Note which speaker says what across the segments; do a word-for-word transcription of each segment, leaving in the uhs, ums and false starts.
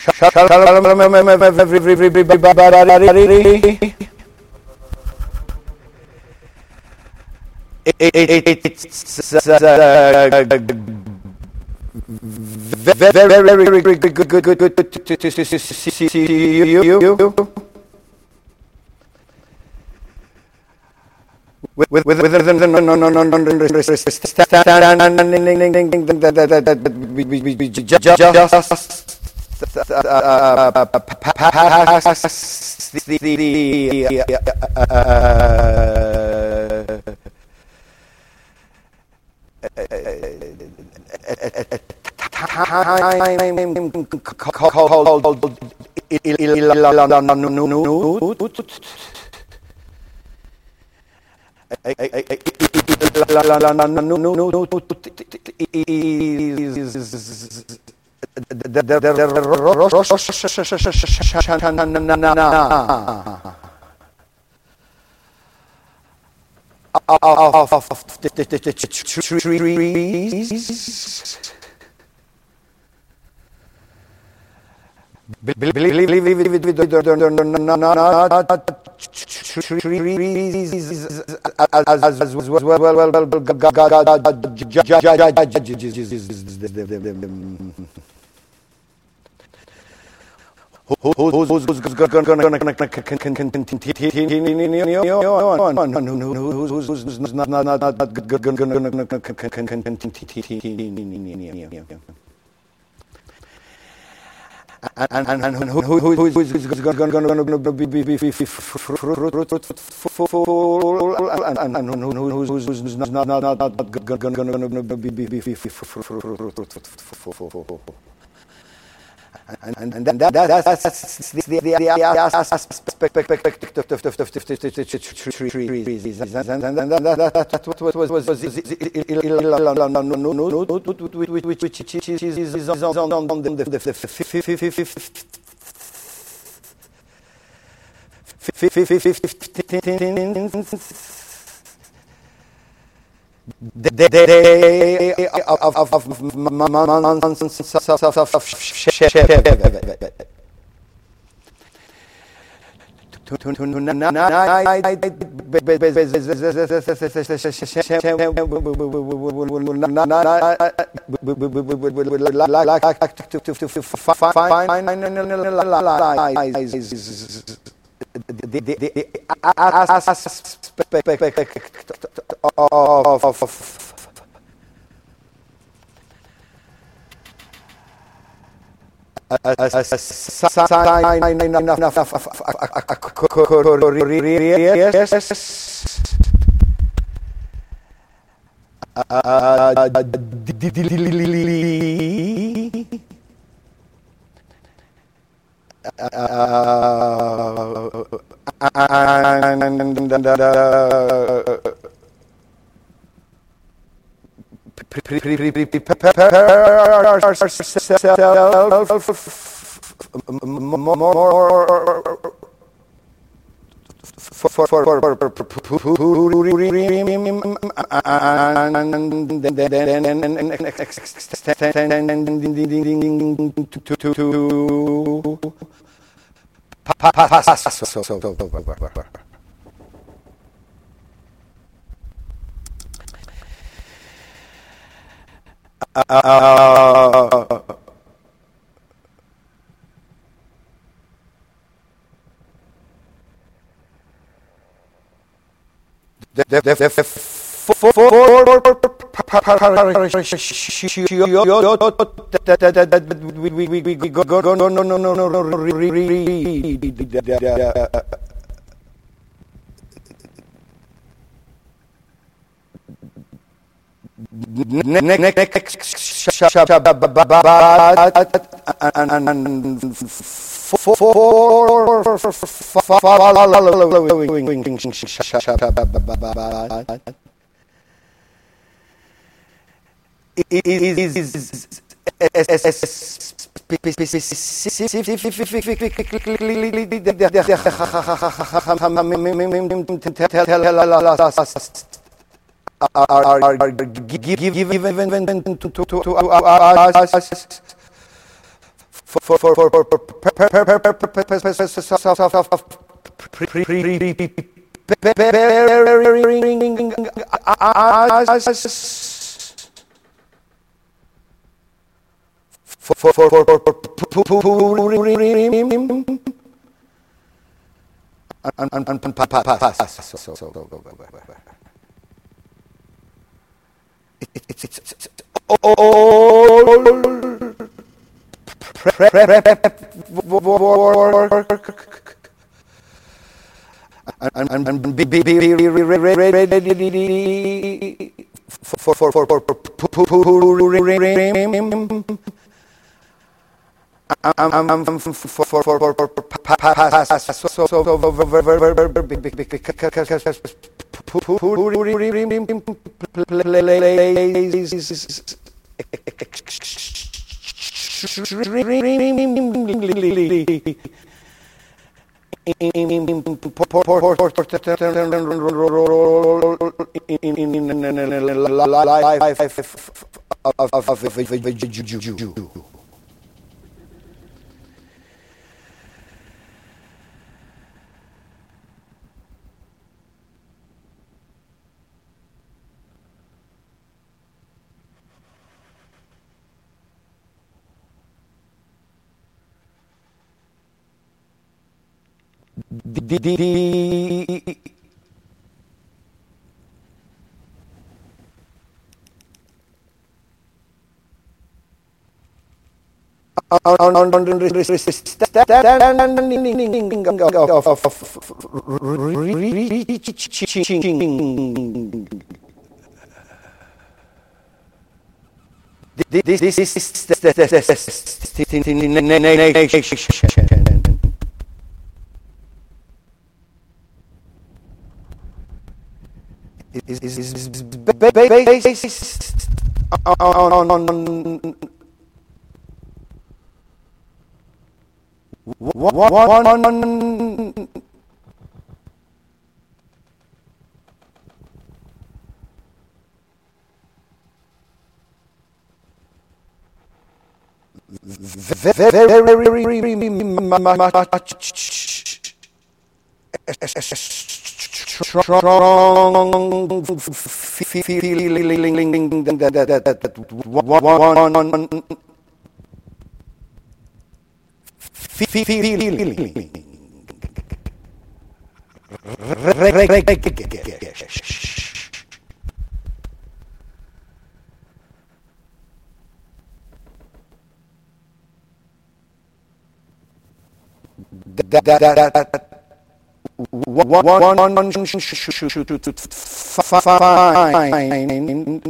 Speaker 1: It's uh, very, very, very good, good, good, good, good to see you. With with with no no no no no no of the trees. Who's gonna and and and who who who who is going to be be be fruitful and and who who's not not not going to be be fruitful. And and that that that's the the the aspect of the trees, and that what was was which is on the the day of of of are given to to our for for for and be be ready for for for this this is strong feeling that that that one feeling that that that one one should find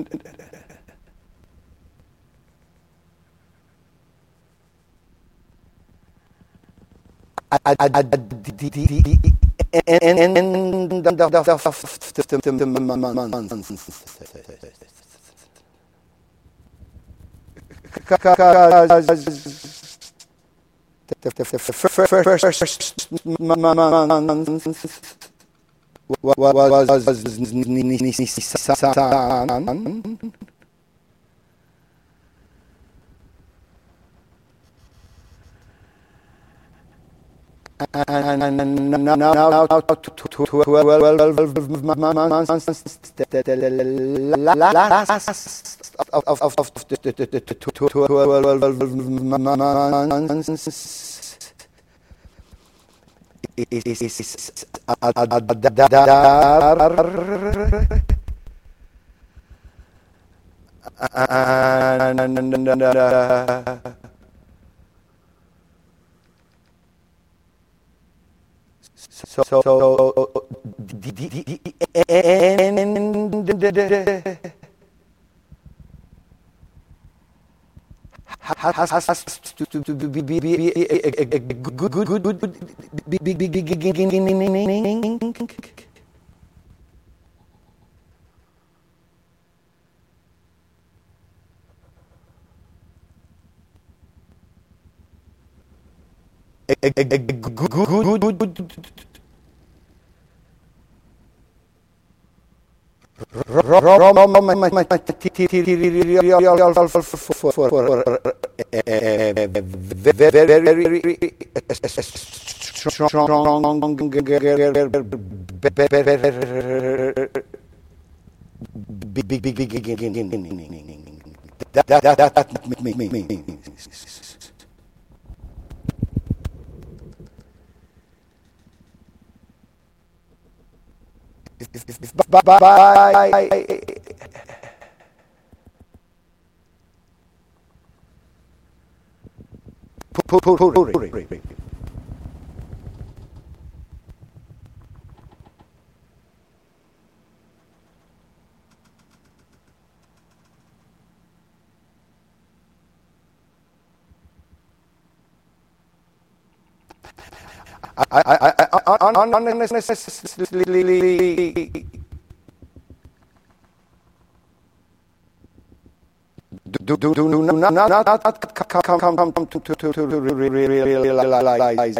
Speaker 1: and now now So, so, so the, the, the, has, has, has to, to, to be, be, be a, a good, good, good, good, big, big, big, big, beginning. A good, good, good, good. That, that, that, that, that me, me, me, me. If, if, if, if, bye, bye, bye. Put, put, put, put, put, put. I, I, I, I, honestly, do, do, do, no, no, no, not come, come, come, come to, to, to, to realize.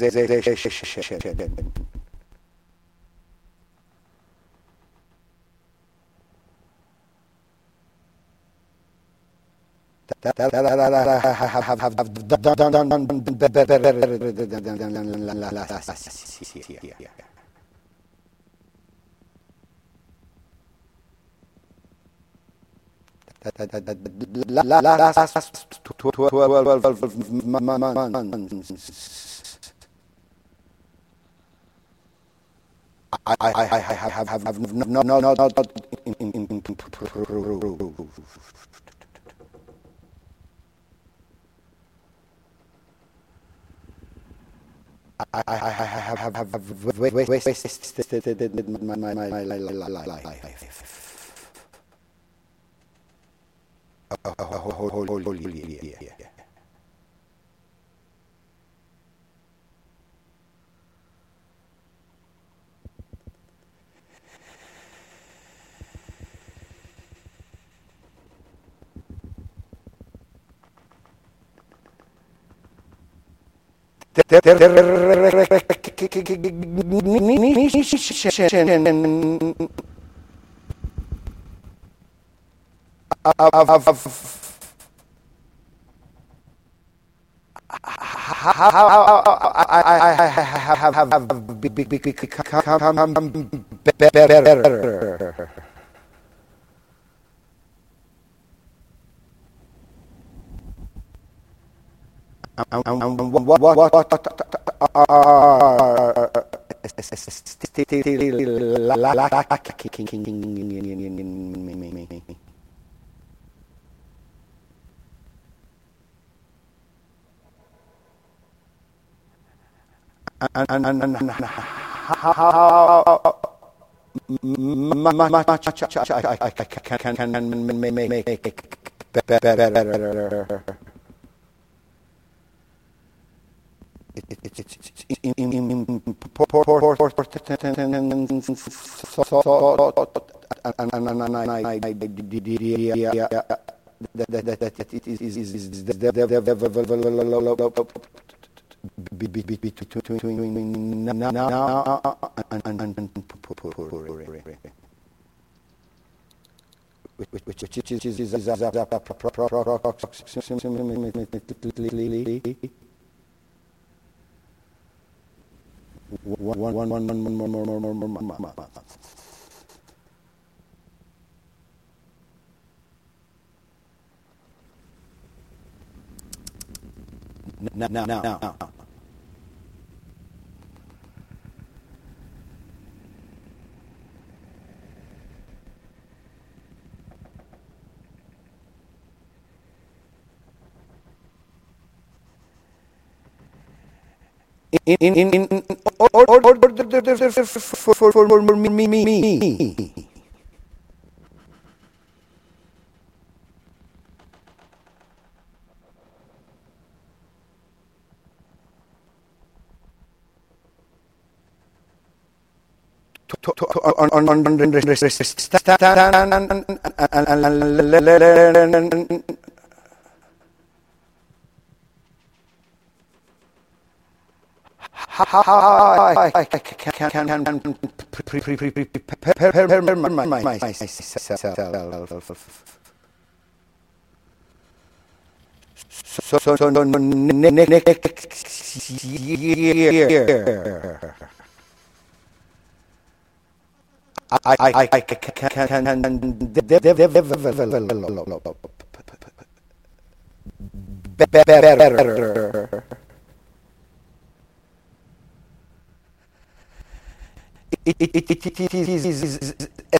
Speaker 1: That that that have have have done done done better than last year. That that that last twelve months. I I I have have have no no no no in in in I, I, I have, have, have, have wasted my, my, my, my life. Oh, holy year. Which is one one one one one more more more more more more now now now now in in in in order for for for me me me on on on I can prepare myself. So, so, so, no, no, next year, I, I, I, I can better. It it it it it is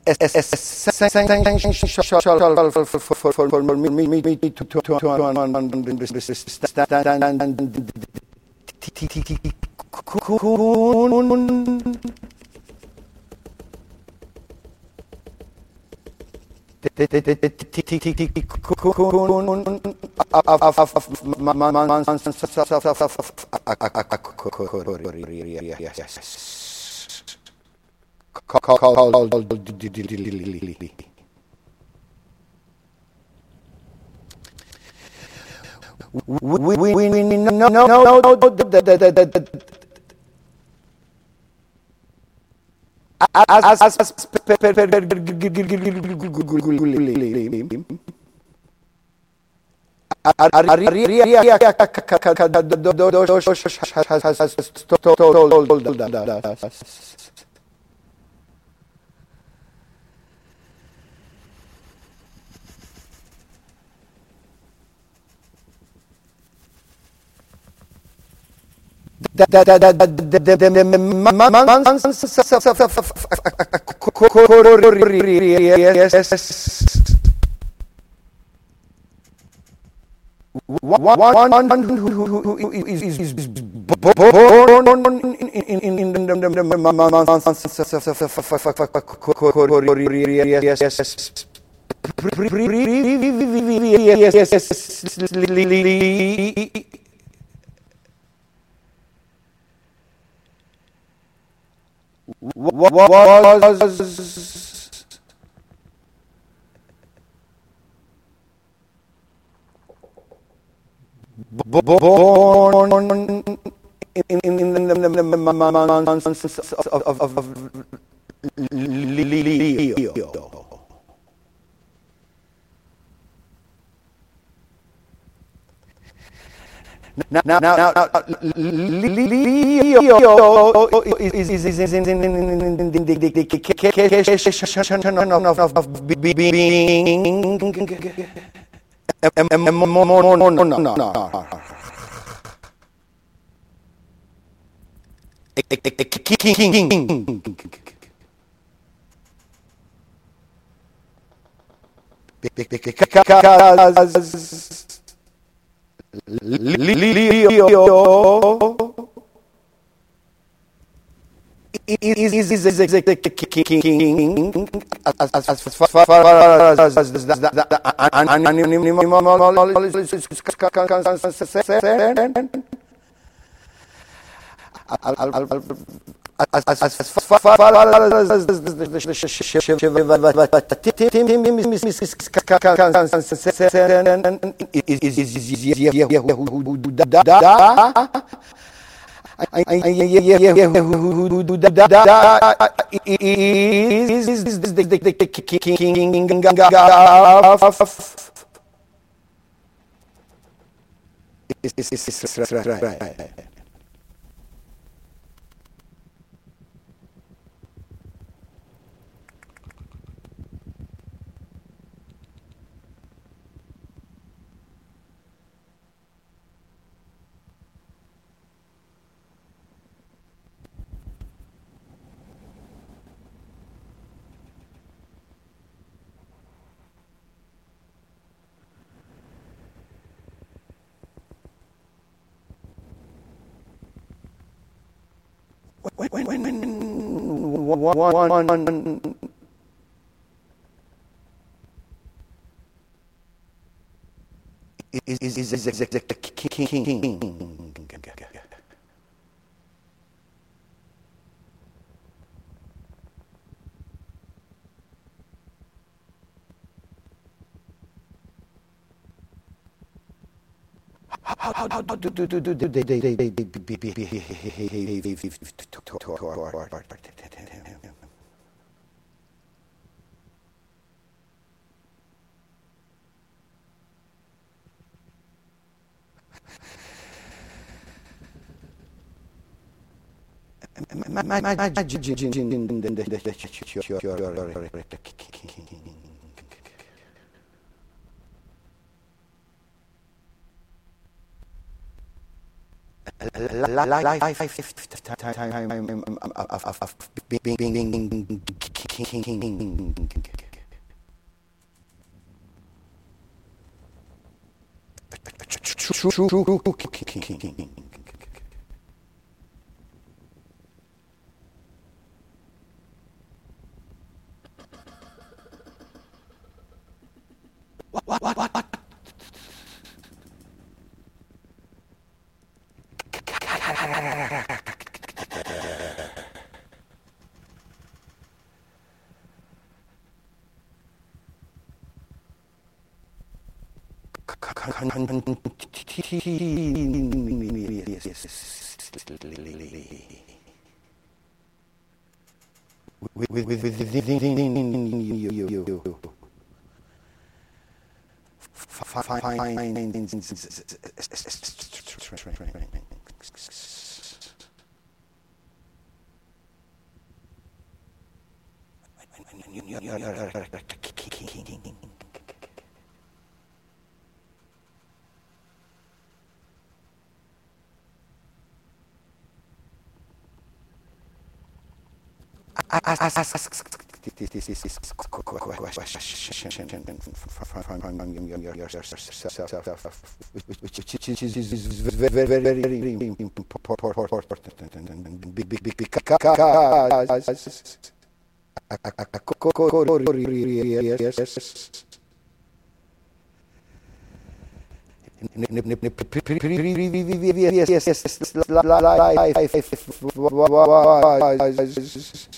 Speaker 1: for me me me to to to Call, call, call, call, we, we, we, we, no, no, no, no, as, as, as, one who is born in was born in in the months of Leo. Now, now, now, now, Leo is is is in of being Leo is is is king as far as the as far as when when when one is is is is king. how how how do do do do do they they they they behave toward what what what what with with with which is very very very important because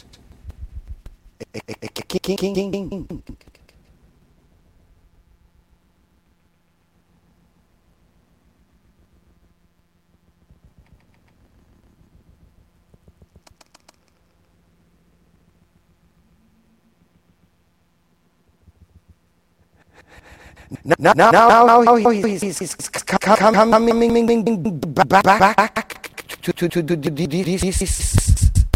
Speaker 1: Now, now, now, now he's, he's, he's coming back to to to to this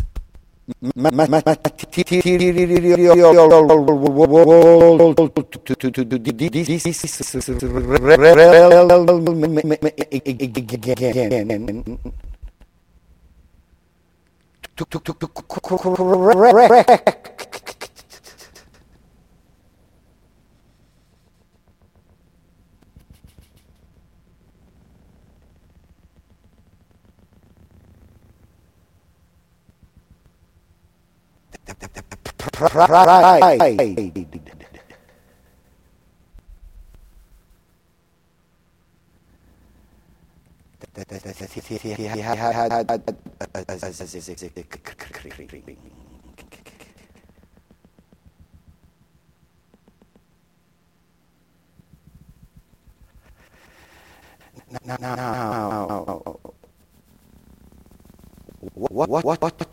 Speaker 1: now, now, now, what, what, what, what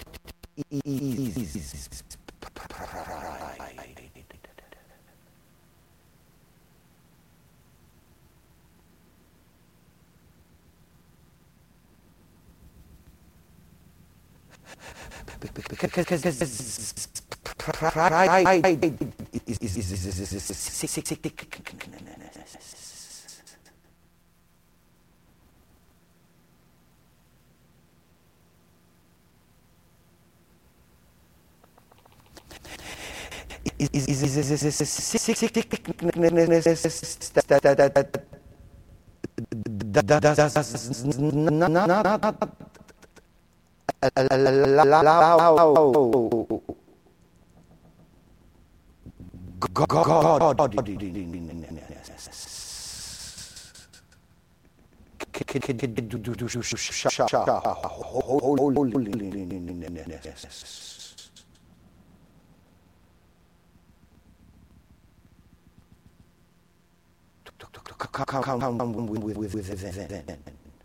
Speaker 1: is because pride is come with within.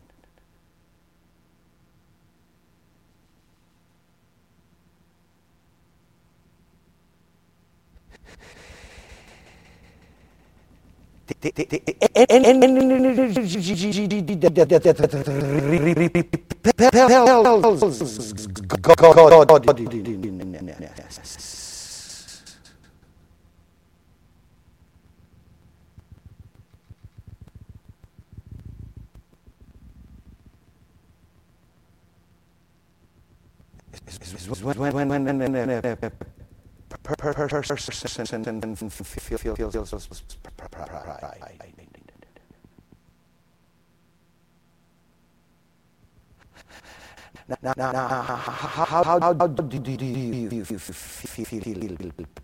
Speaker 1: Now, now, now, how, how, how, how do you feel?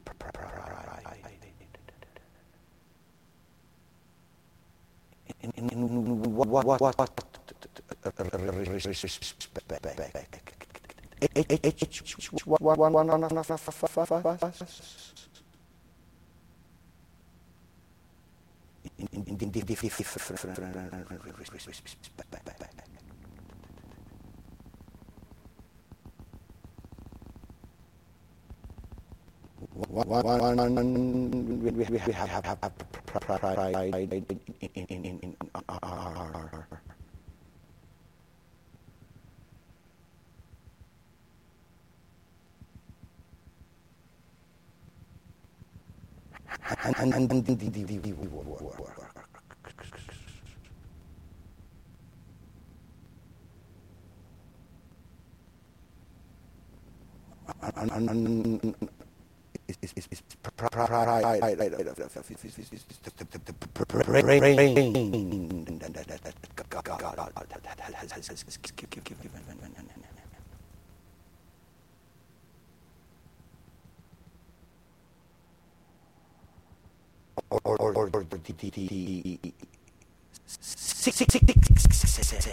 Speaker 1: In, in what, what, what, what, we have have pride in in in our and and and the and and or or or or the six six six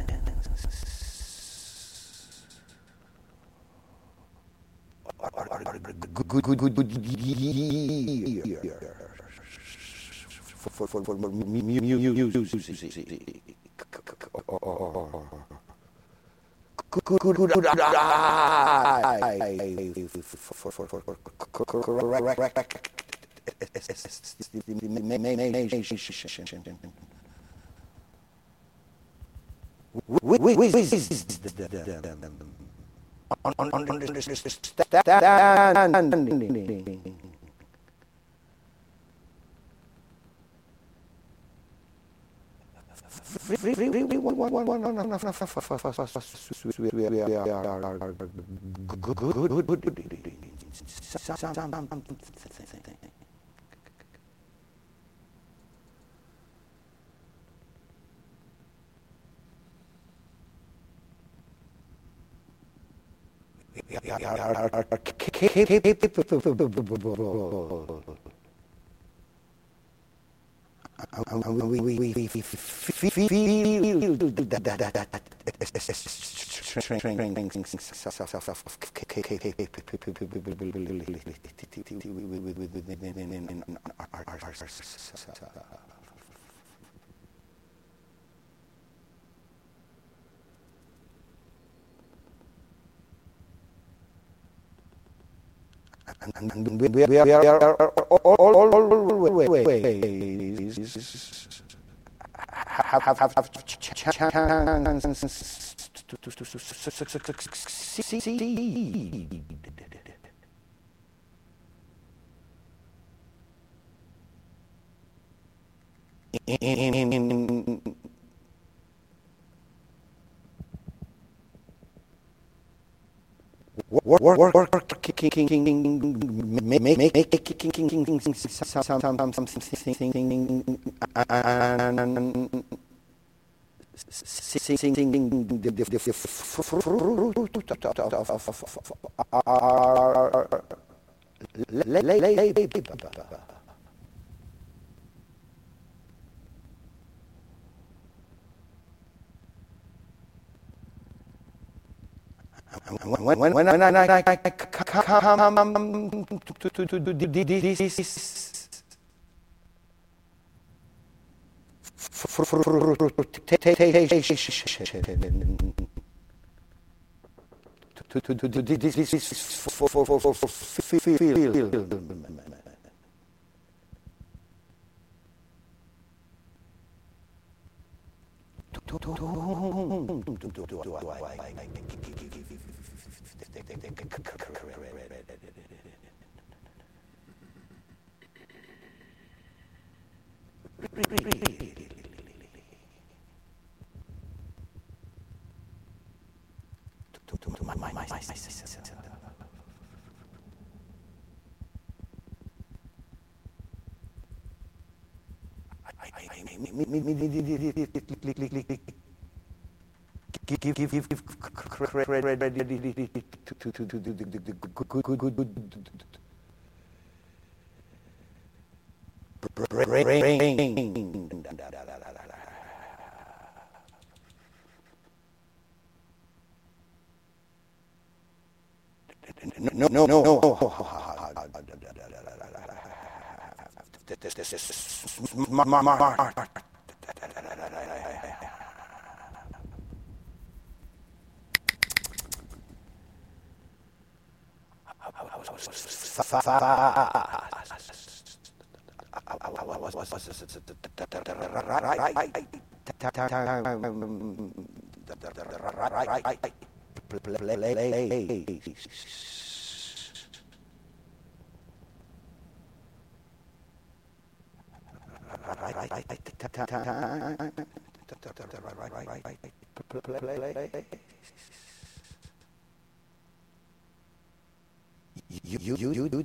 Speaker 1: good good good good year for for for music good good good good for for for correct on on on on this stand free free free free one one one one one good good good good and, and we, we are, we are always have have have have chance to to to succeed. In work work work work make make make When when when I I come to to to this Give, give, give, give, give credit to, to, to, to the good, good, good, good, good, brain. No, no, no, no. This is smart. You, you, you, you,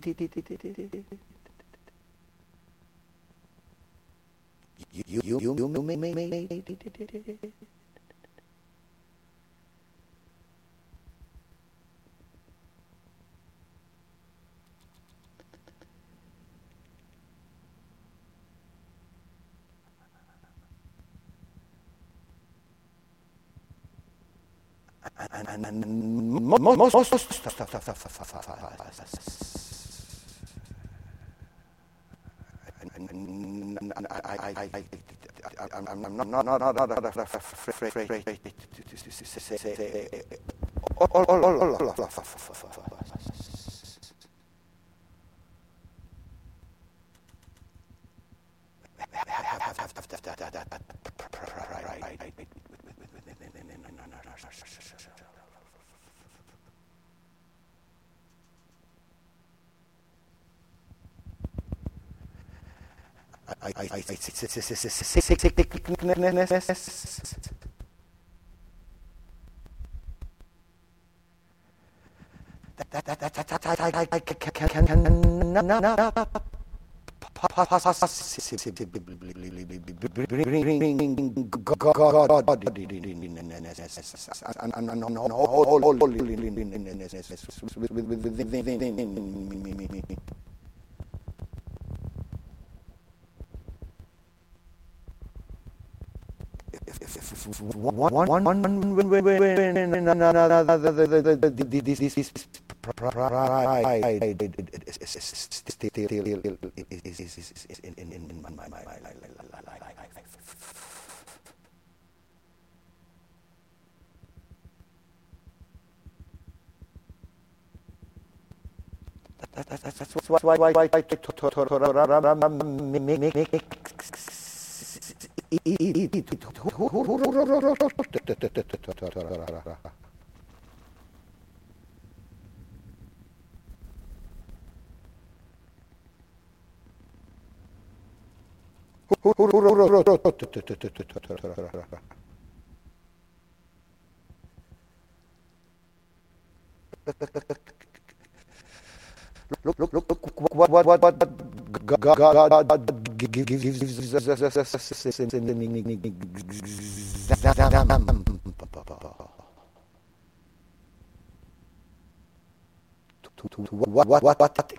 Speaker 1: you, you, you, you, me, me, me, me. And, and, and most, most, most stuff. I'm not, not, not, not afraid to say all, all, all, all, I, I, I, one, one, one, one, when, when, when, another, this, this, this, pride, in my, my, my, that's why, why, why, I make Look, look, look, look, what, what, what, what, God, God, God gives what, what, what, what,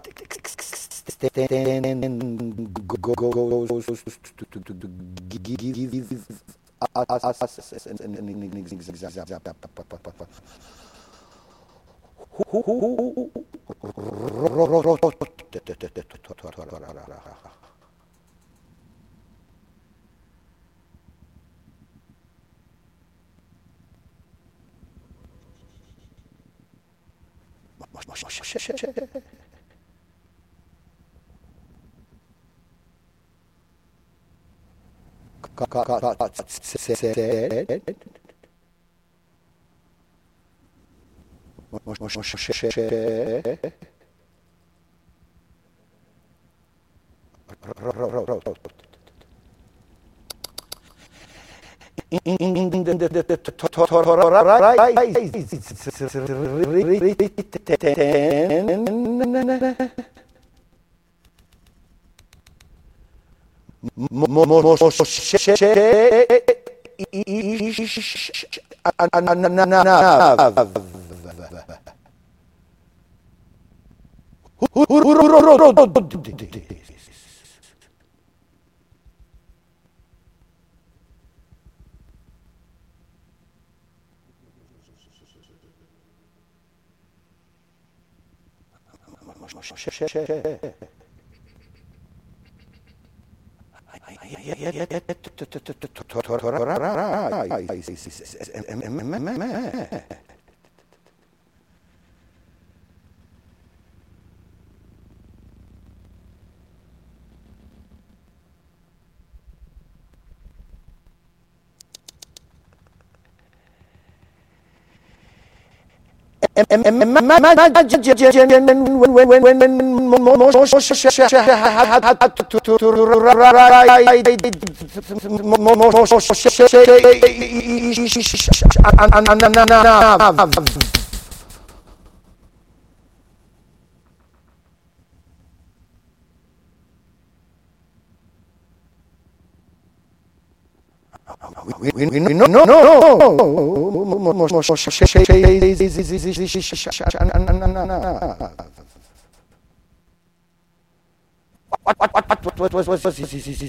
Speaker 1: We, we, we, no, no, no, what, what, what, what, what, what, what, what,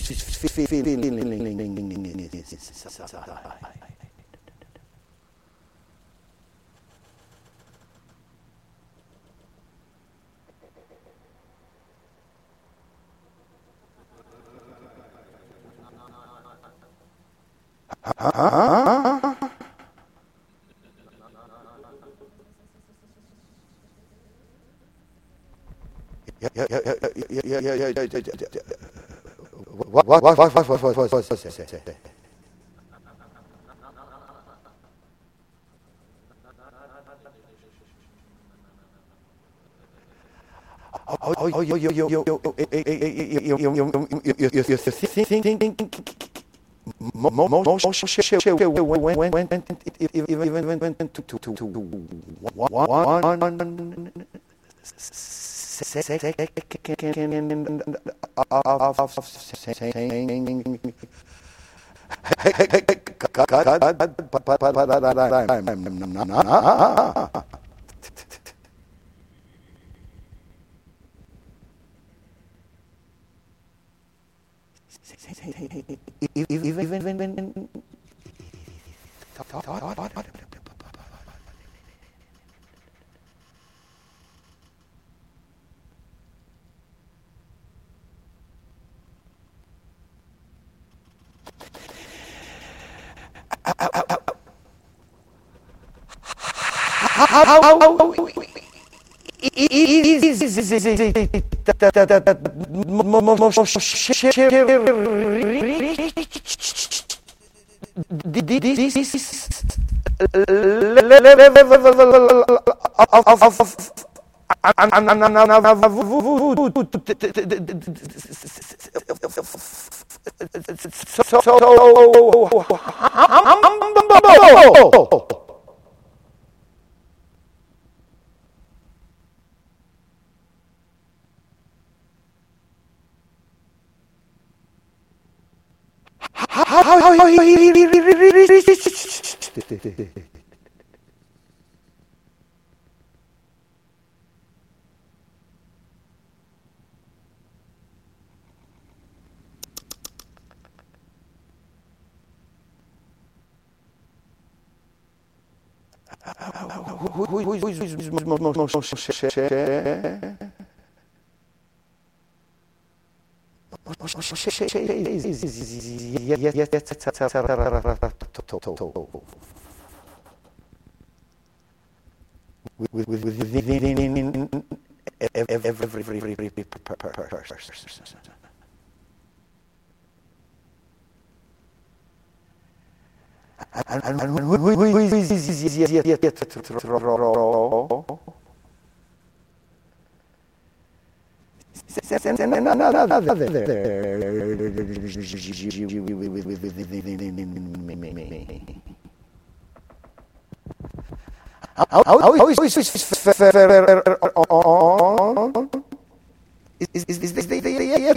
Speaker 1: yeah, yeah, yeah, yeah, yeah, yeah, yeah, yeah, yeah, yeah. What, what, what, what, what, what, what, what, what, what, oh, oh, oh, yo, yo, yo, yo, yo, you think, most when when even went to to to one even when with within every person. And who is yet how is is this the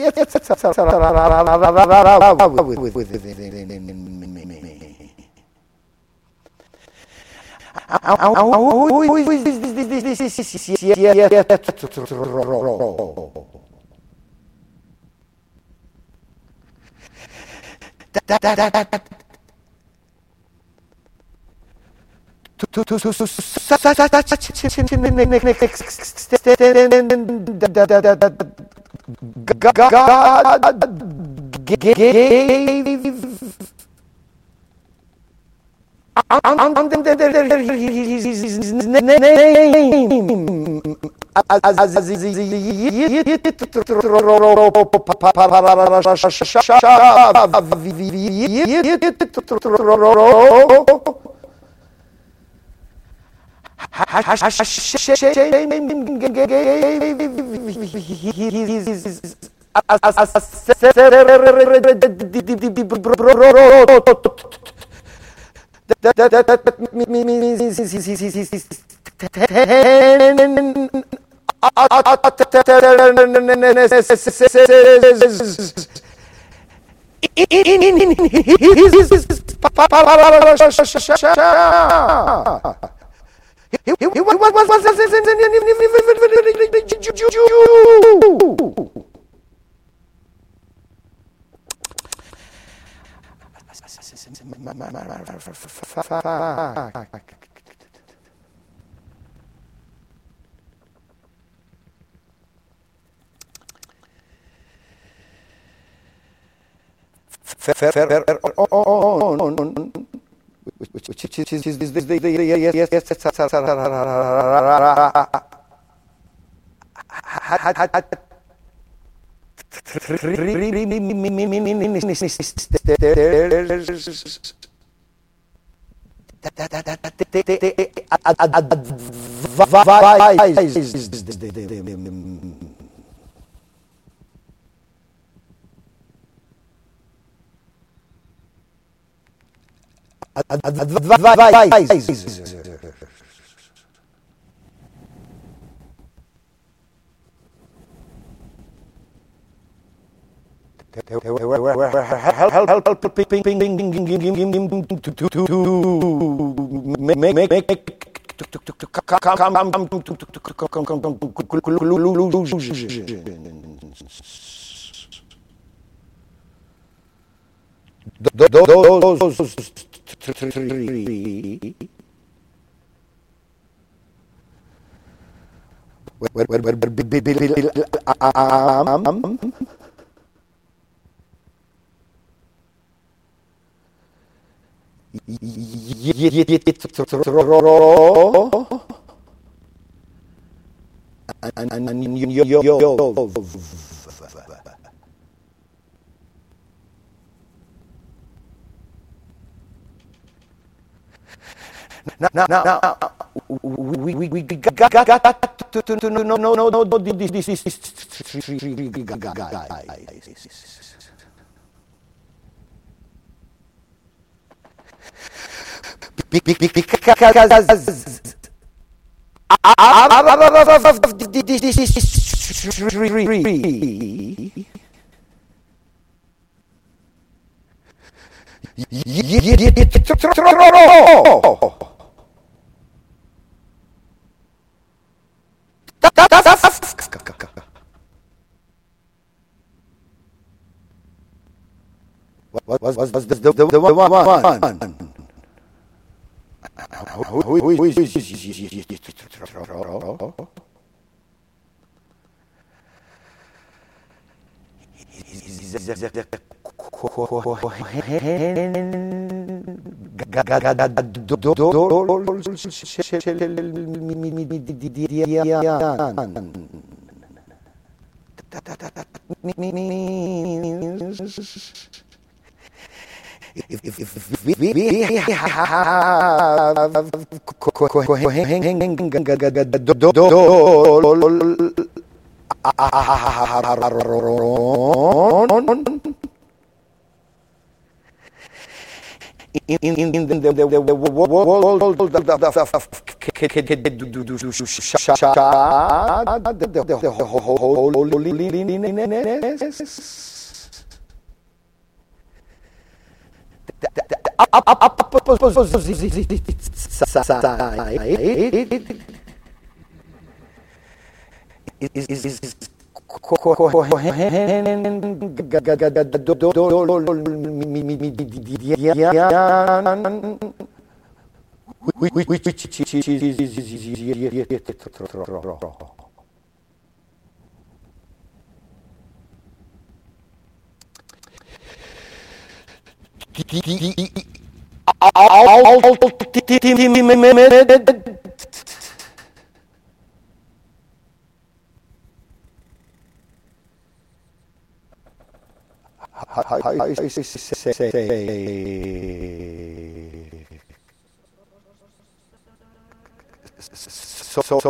Speaker 1: to to to God gave his name that that that that means which is the yes yes yes Now, now, now, we we we got got got to to no no no no no this this is three guys. What was was was the the the one? Who who is If, if, if we, we have in, in, in the, the, the, the world of the I say so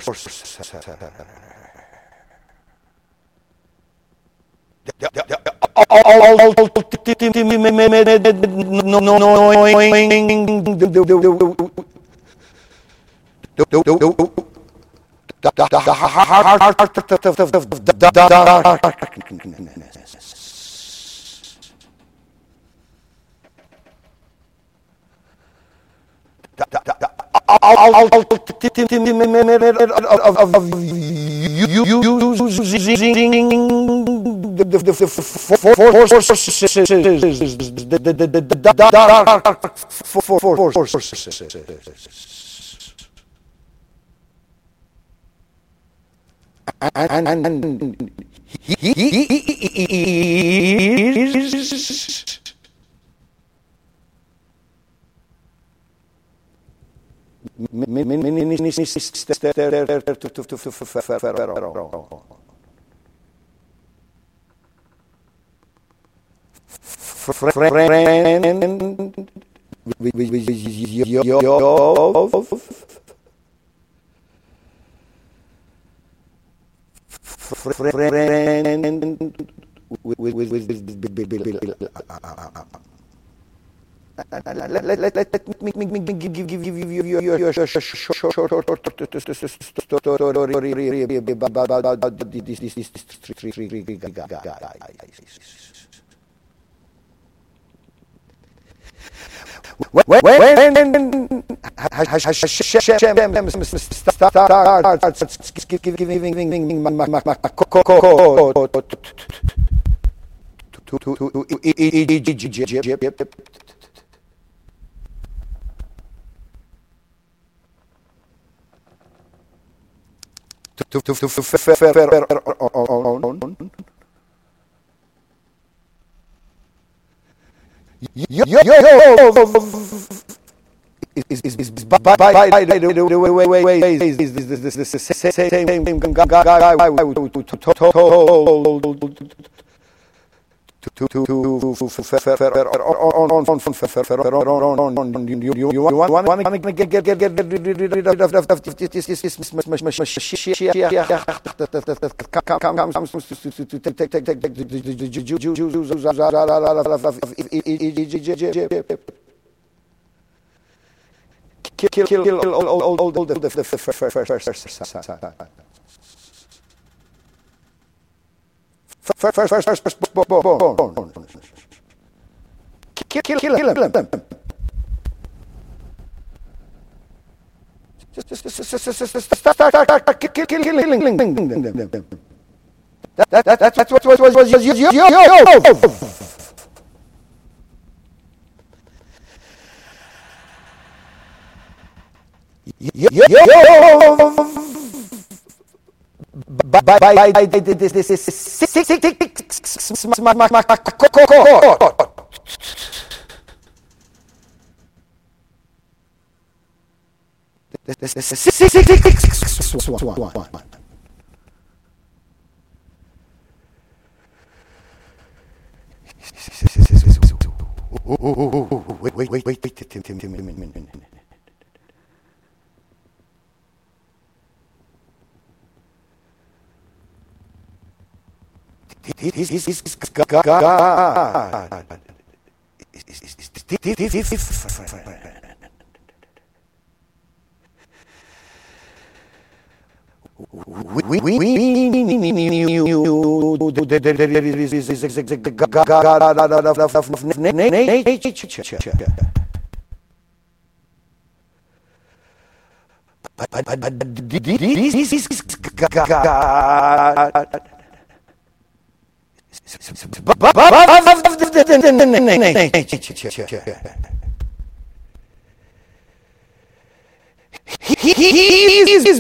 Speaker 1: and and he is let me give give you your short story about this this this three guys. When to to to fair yo yo is is is by by by the way way way way is is this this this same guy to to to you want want to get get get get rid of this this this kill kill kill all all all all the First, first, first, first, first, kill, kill, kill, kill them. Just, just, just, just, just, just, start, start, start, start, kill, kill, kill, killing them. That, that, that, that's what was, was, was, yo, yo, yo, yo. Yo, yo, yo. Bye bye bye this this is six six six Wait, wait, wait, wait, wait, Tim, Tim, Tim, Tim, This is God. We we but but but this is God. He is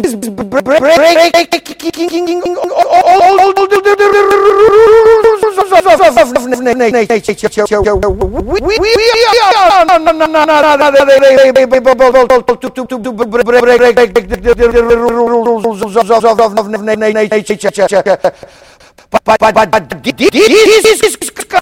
Speaker 1: But but but but this is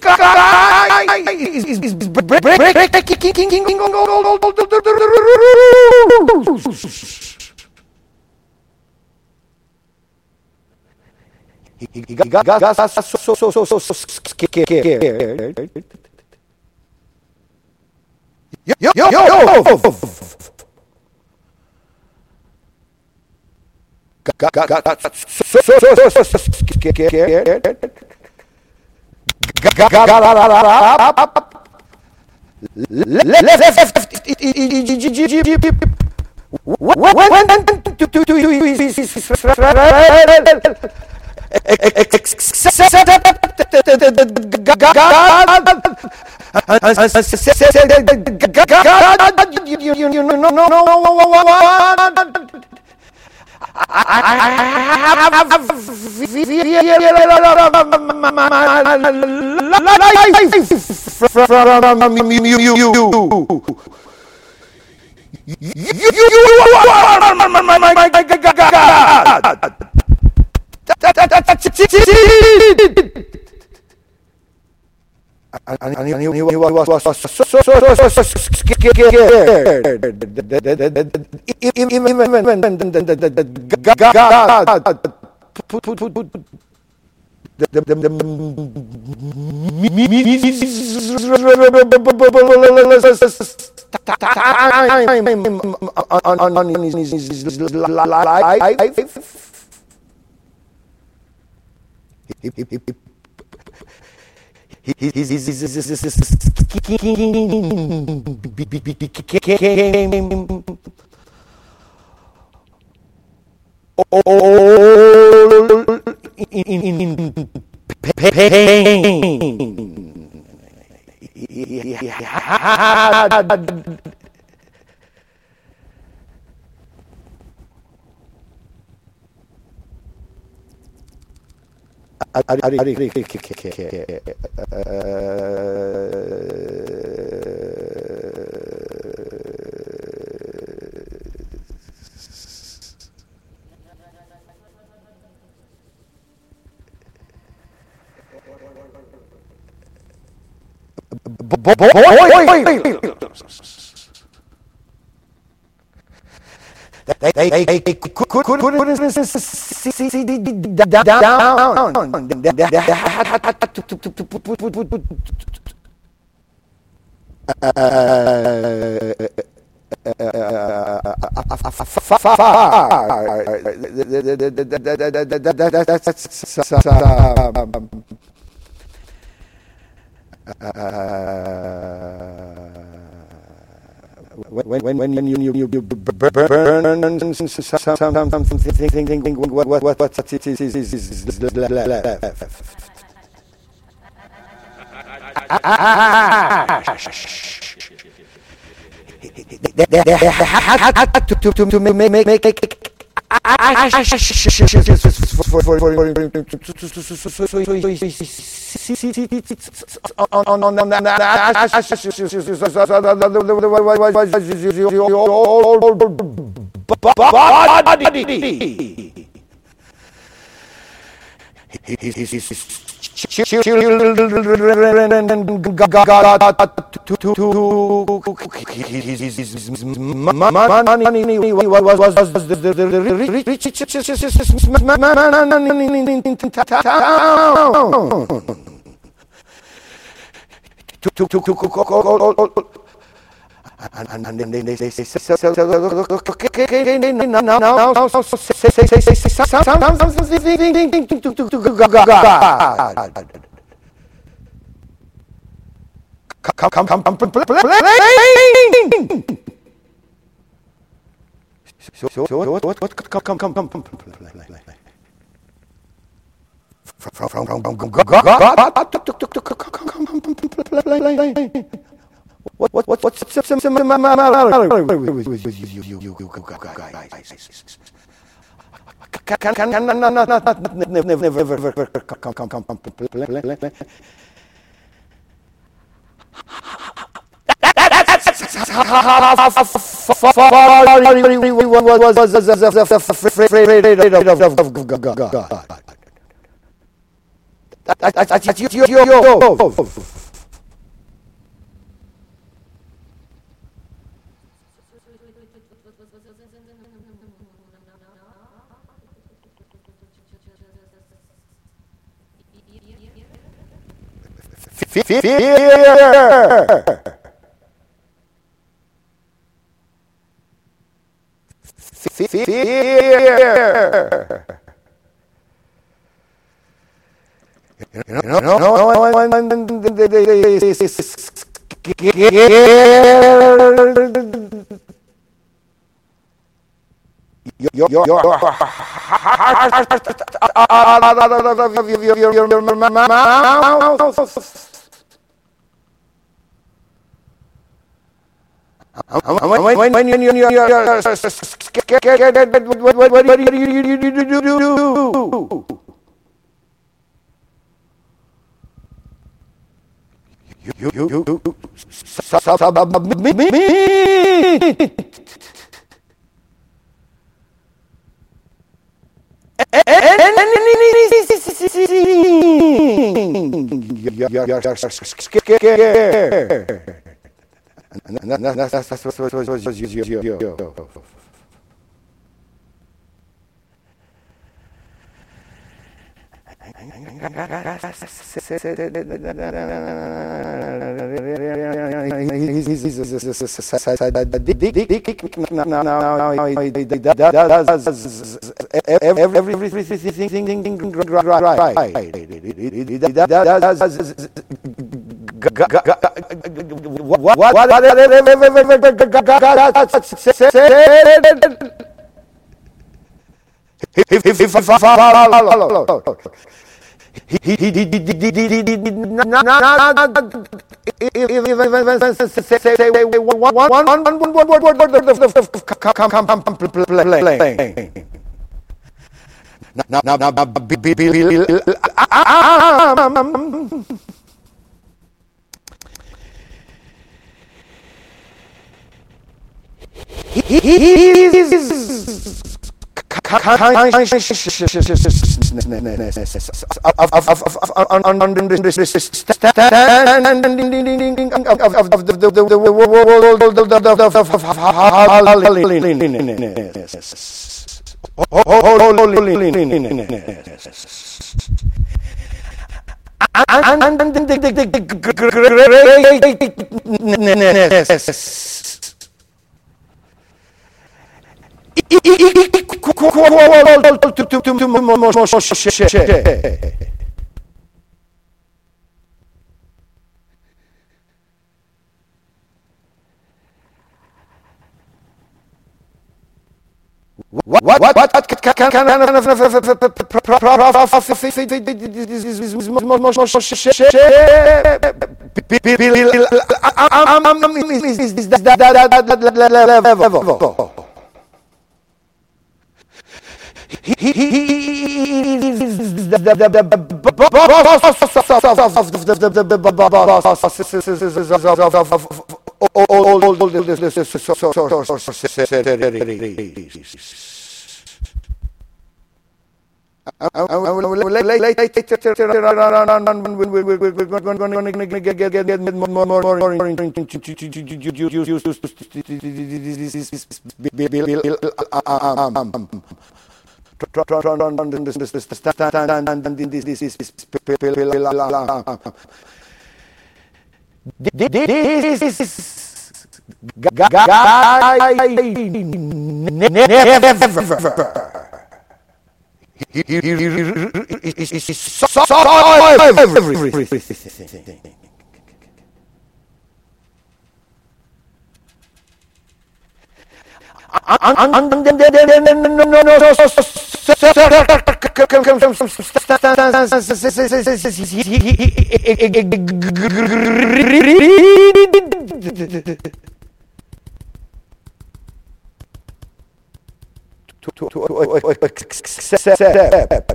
Speaker 1: he got got so so so so so scared. Yo yo yo yo. Got got got so so so so so scared. Got got got And he, he, he was so so so so so scared. Even when God put put put the the the on on his life. He he he's he's They they they they couldn't see down. They had to when when when when you you you burn something what what what what it is is left. They had to to to make make make And, and, and then they, they, they say, now, say, say, say, say, come, come, come, come, play. So, so, so, what, what, what, come, come, come, come, come, play. From, from, from, from, God, God, What what what what's some some matter with you you you guys? Can can can not not not never never never come come come that's you you you Fear. Fear. You know, no, no, your your your when when you you you what do you do? You you you He he he he did not say one one one one one word word come come come play. Now now now he he What what what what can can can He is the boss of all He saw everything. To accept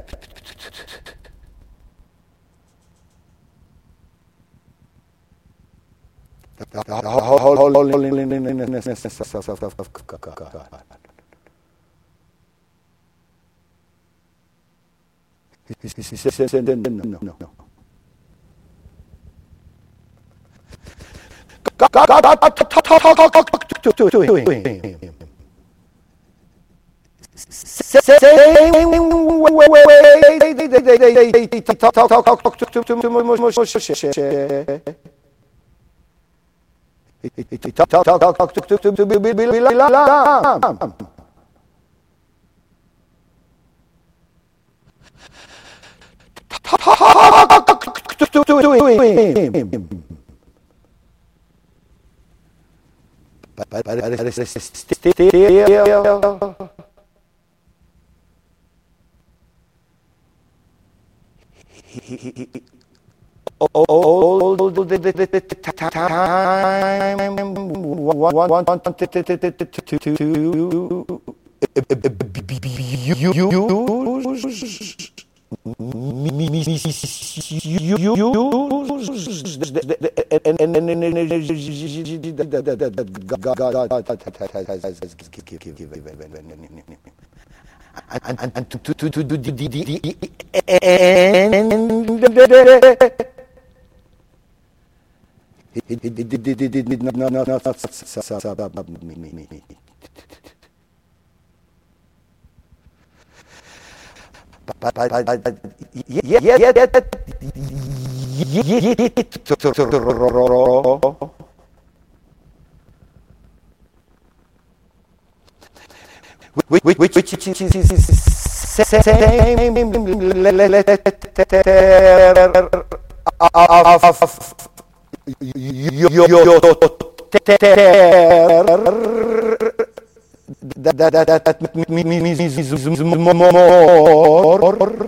Speaker 1: the holiness of God. He said, no, no, no. God, God, God, talk to him. Same way they talk to Bilam. Talk to him. He, he, he, all, all the time wanted and and and to to to to do the the the he did not not not not me. But yeah yeah yeah which which which which that that that that means more.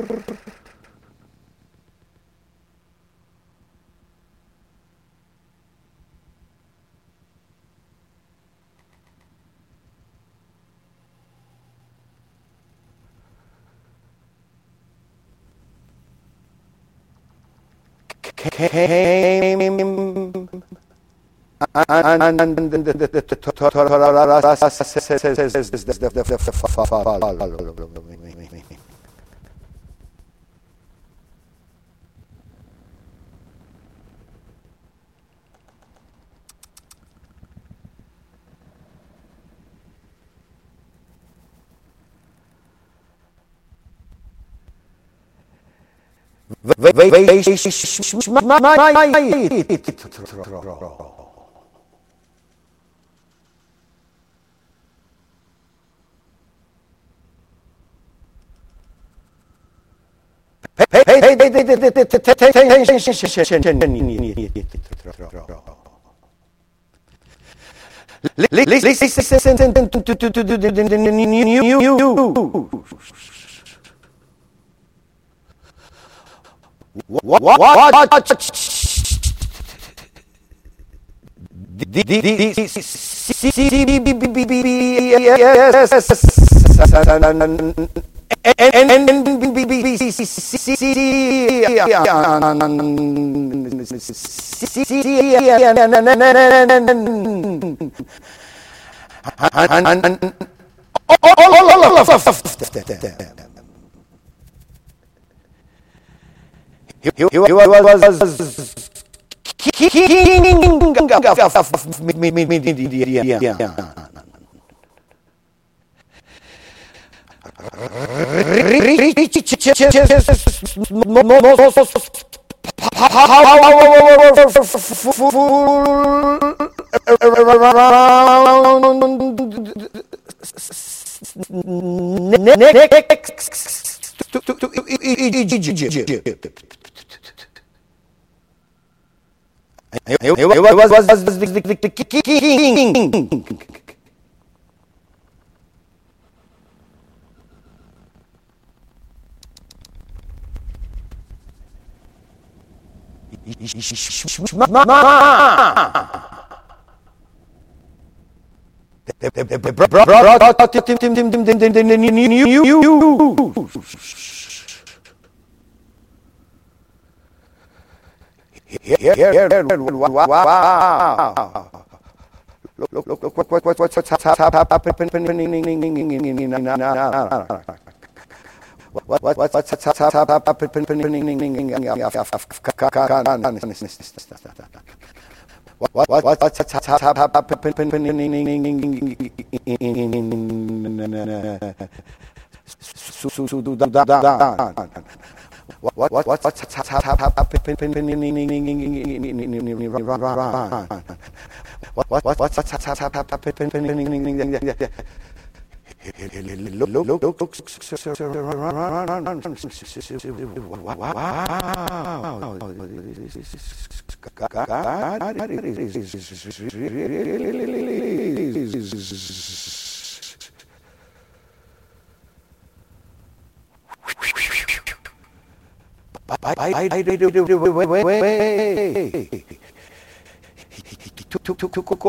Speaker 1: Came and and What? What? What? and and B B C C all of he he was king of media. Look, look, look, look, what, what, what, what's happening? What, what, what, what's happening? What, what, what, what's happening? What what what what's happening? What what what what's happening? Look look look I I I do do do wait wait wait took took took took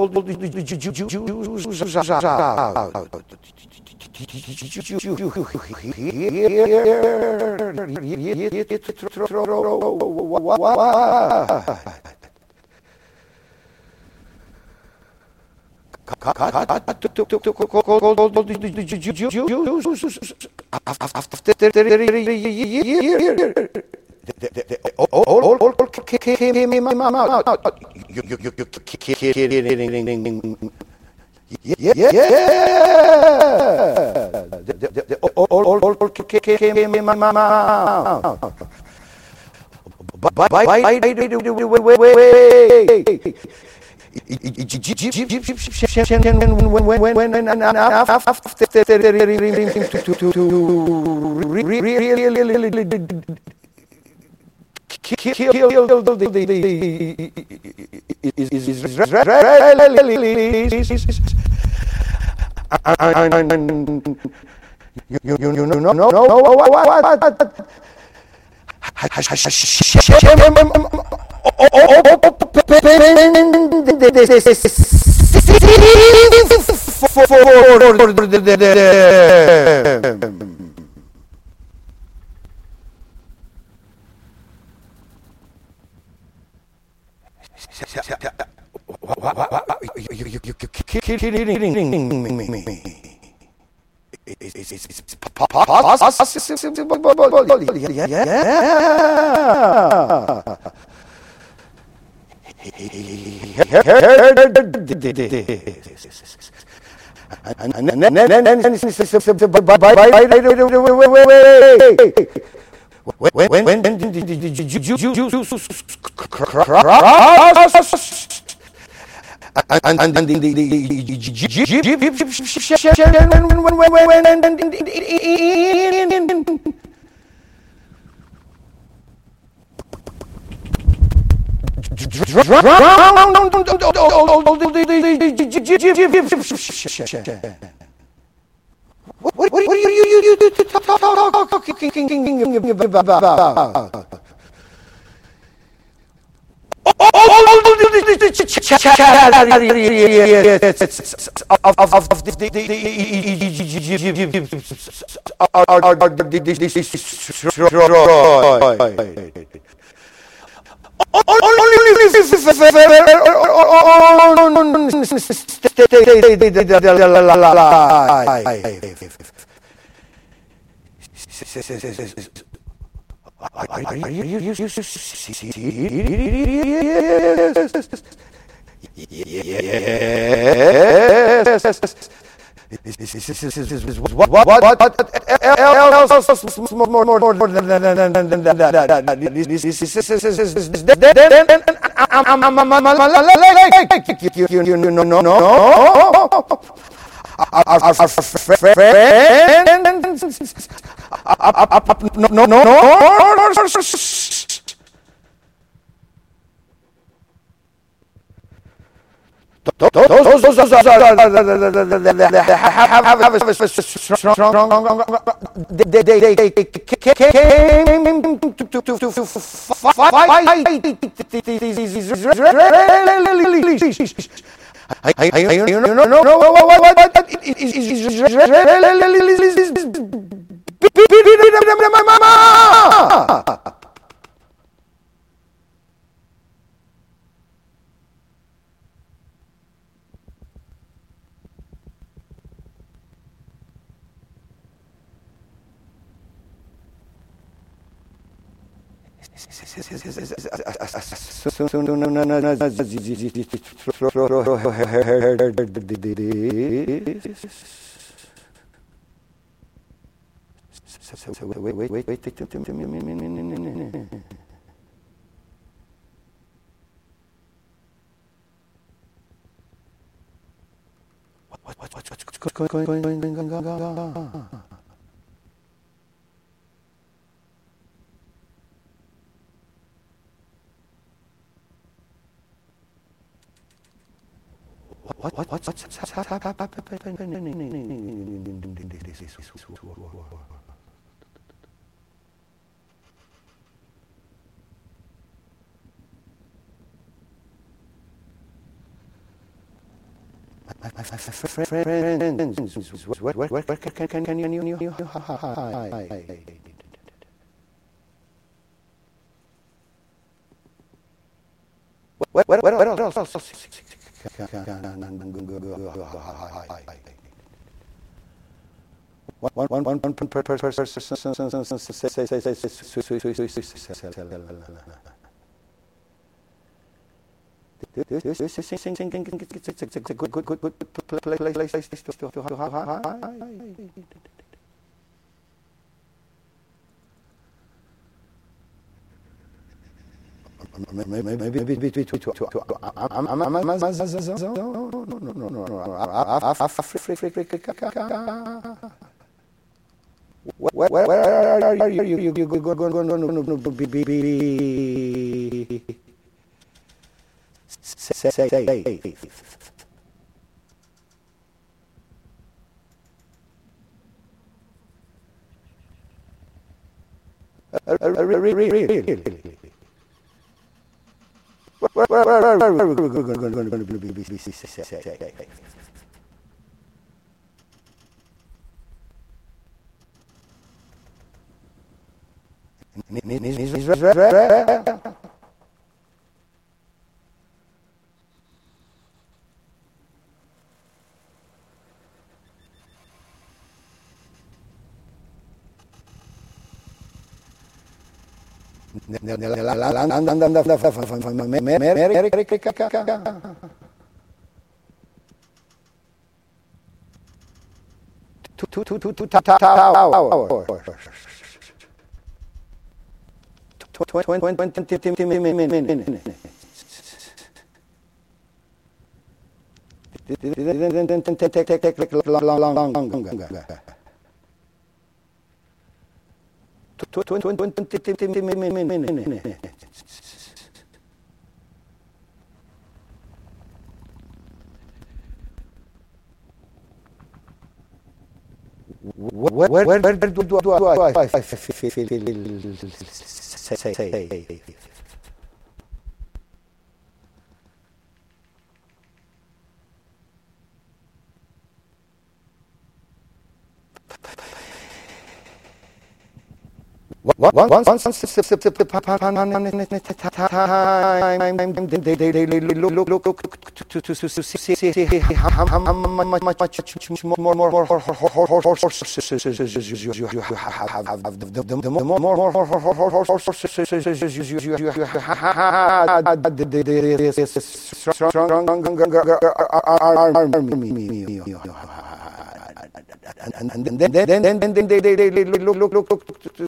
Speaker 1: you you you no no no what and and and the the what what what you you you you talk talk talk talking Are you Yes. What? What? What? Else more more more more than that. This is this is this is this then then I'm I'm I'm you you no no no. Our our friend no no no. Those those those those have have have a strong strong they they they came to to to to fight I I I you know no no what is wait wait wait wait what what what what's going going going going going What what what what's happening? My my friends, what what what can can can you you what what what what else? One one one one per person say say say say this this this it's a good good good good place to Maybe maybe maybe maybe to to to I'm I'm I'm no no no no where where are you you you go go go go no be be be say say really Where where where where where we going to be be be say to to to to tower Where where where do do I feel say Once once upon a time, they they they look look look to to to see how much more more more horses you have, the more more horses you have, the strong and and then then then then then they they they look look look look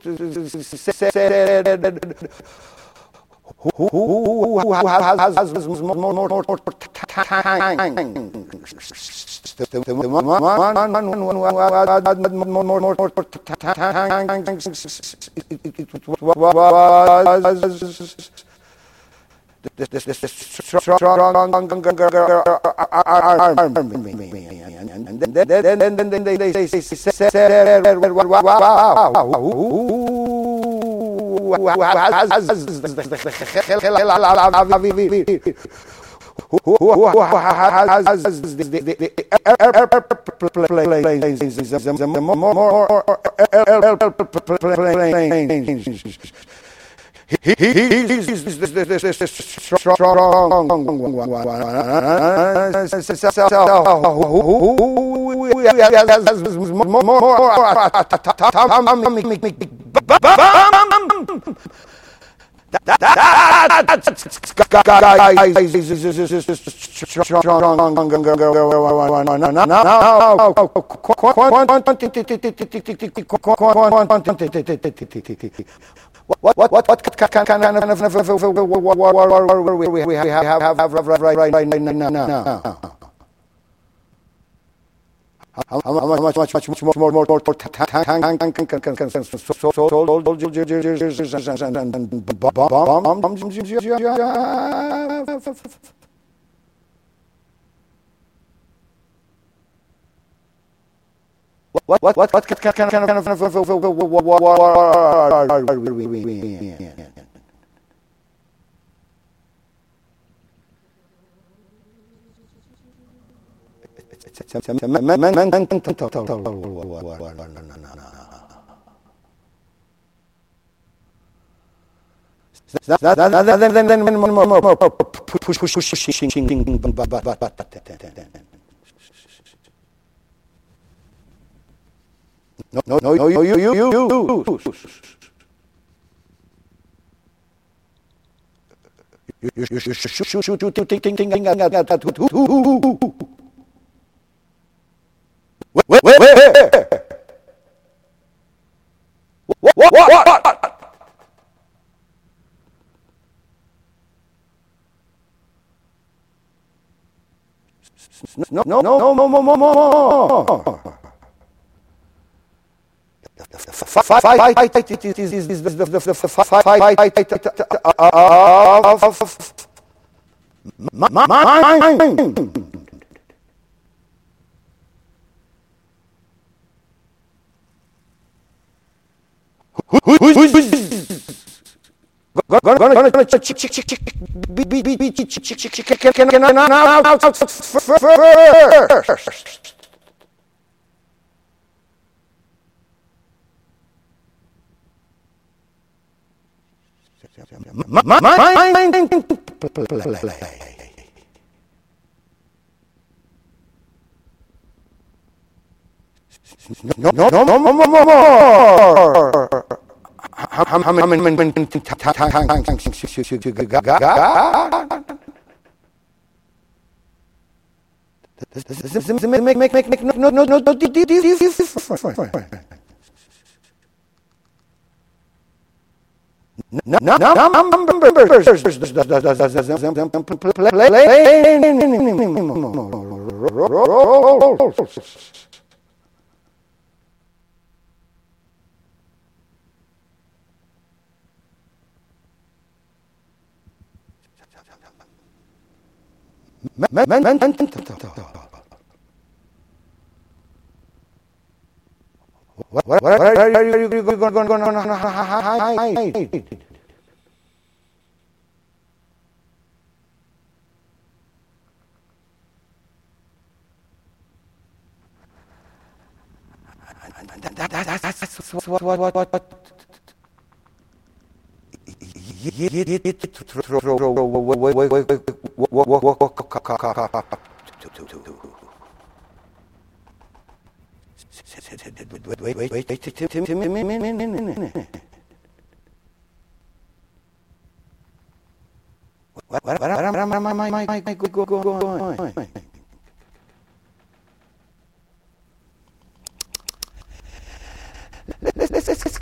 Speaker 1: who who has has more more more more time the one one more more more this this this strong and then then then then then they they say wow He he he's this this this this strong What what what what kind kind of we have have have right right right now. How much much much much more more more more What what what what kind kind kind of push push push No, no, no, you, you, you, you, you. You, you, you, shoot, shoot, shoot, shoot, shoot, ting, ting, ting, ting, Wait, wait, wait, wait. What, what, what, what? No, no, no, no, no, no, no, no. Fight, fight, fight, fight, it is is the the the fight, fight, fight of mine. Who's gonna gonna gonna chick chick chick chick beat beat beat beat chick chick chick chick can can can now out first. My mind play. No, no, no, no, no, no, no. How many men men men make make make make no no no no No, no, no, What, what, what are you going to That's what, what, what, what, what. Wait, wait, wait, wait, Tim, what, what, what, am I, my, my, my, go, go, go, go, let's, let's, let's,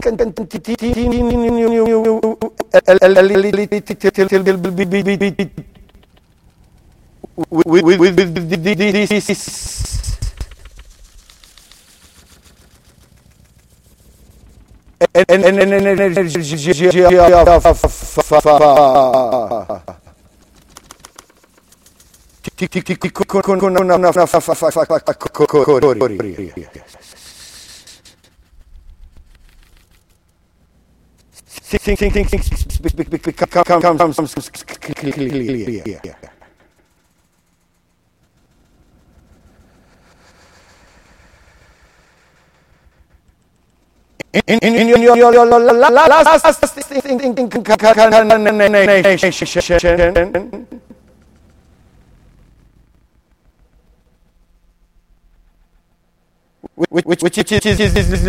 Speaker 1: and and and in in in your your last thing which which which is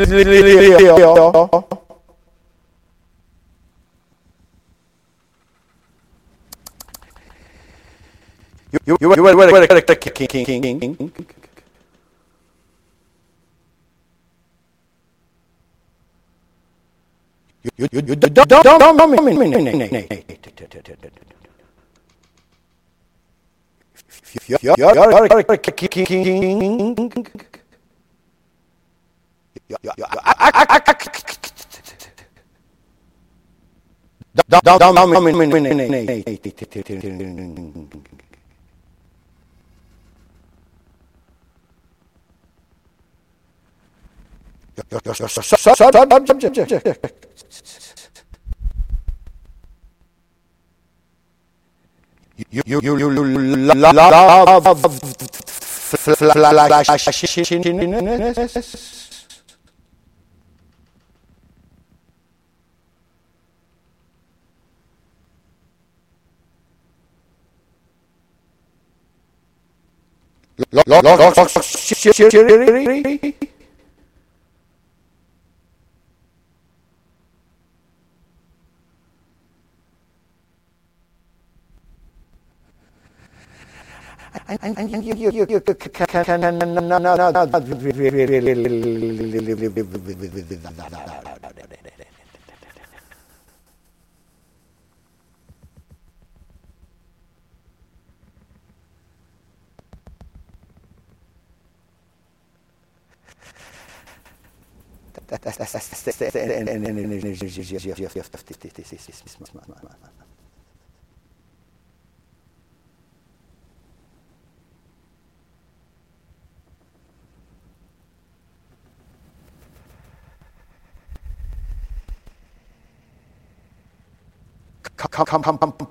Speaker 1: you you you were were king king king You you you don't don't don't me me me me me. You're you're king. Don't don't don't me me me me. You're you're so so so so. You you you you love flashiness. And you you you you can no no no no that's that's that's come come come come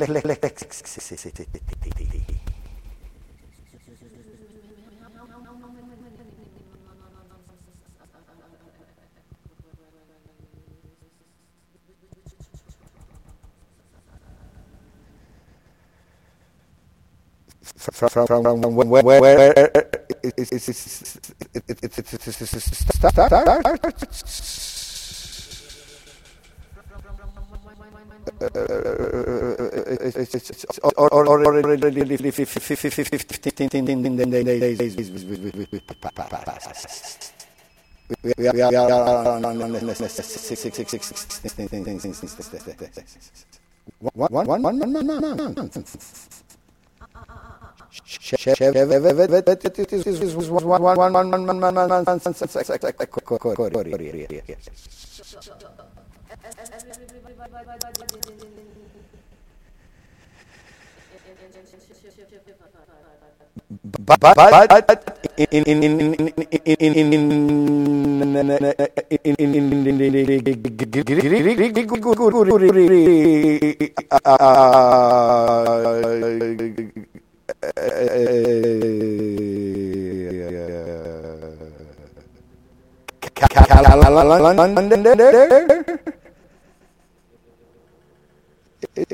Speaker 1: from from from where where where it's it's it's or or or already fifteen days we are we are on six six six six one one one one one one but but in in in in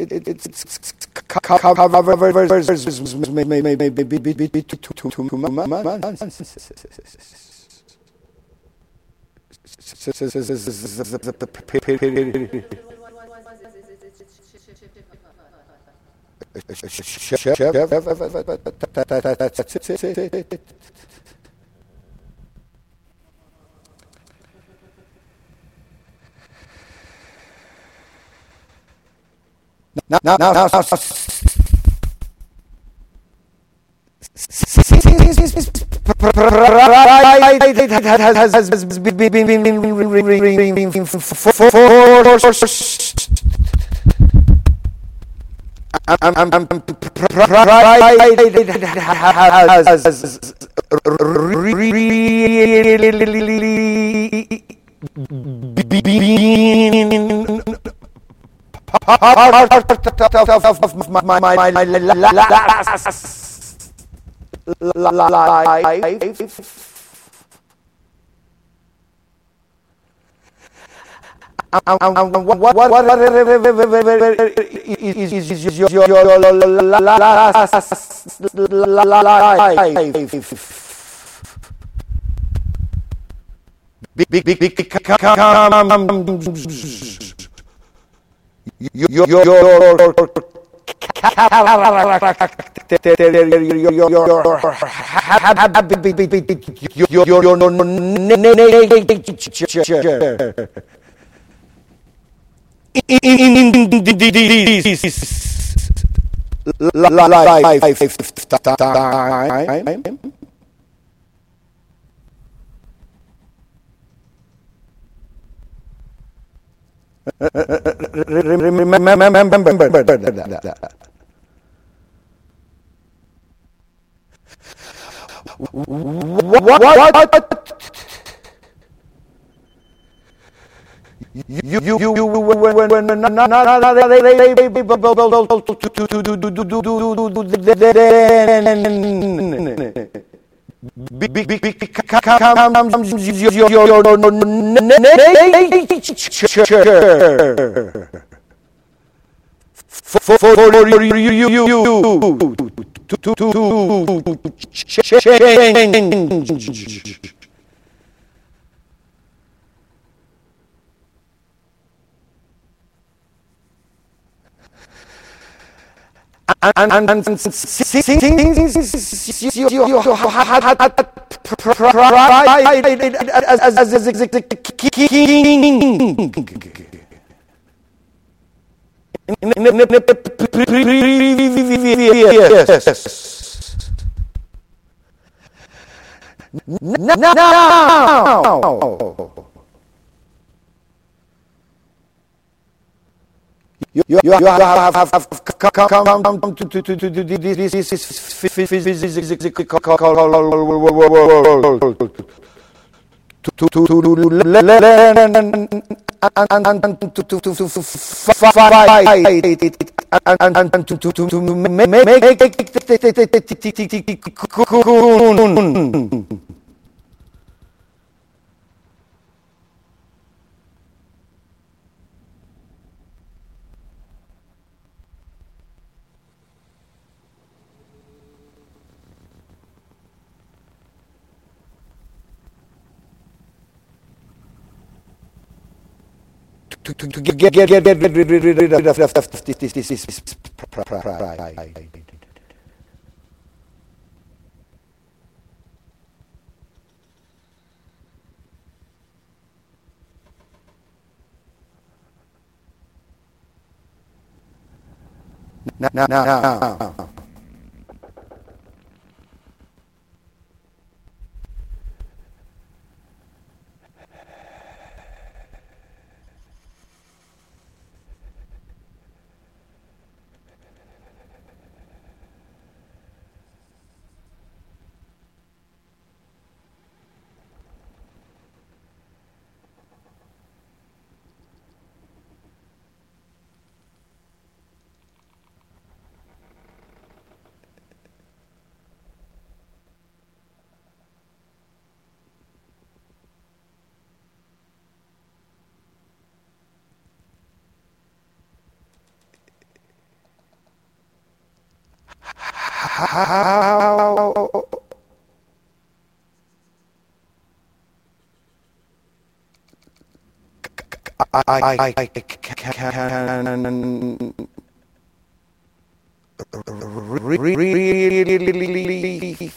Speaker 1: it's covers maybe two Now, now, now, now, has been part of my my my last life. What what what is your life? Big big big big your your your lifetime. Remember that. What? You you you when when big big big big for for you you you to to to change. And and and now You, you, you have, have, have come to, to, to, to this physical to to learn and to to to fight and to to to make To, to, to get, get, get, get, get rid, rid, rid, rid of, of, of this, this, this, this pride. Now, now, now, now. I can really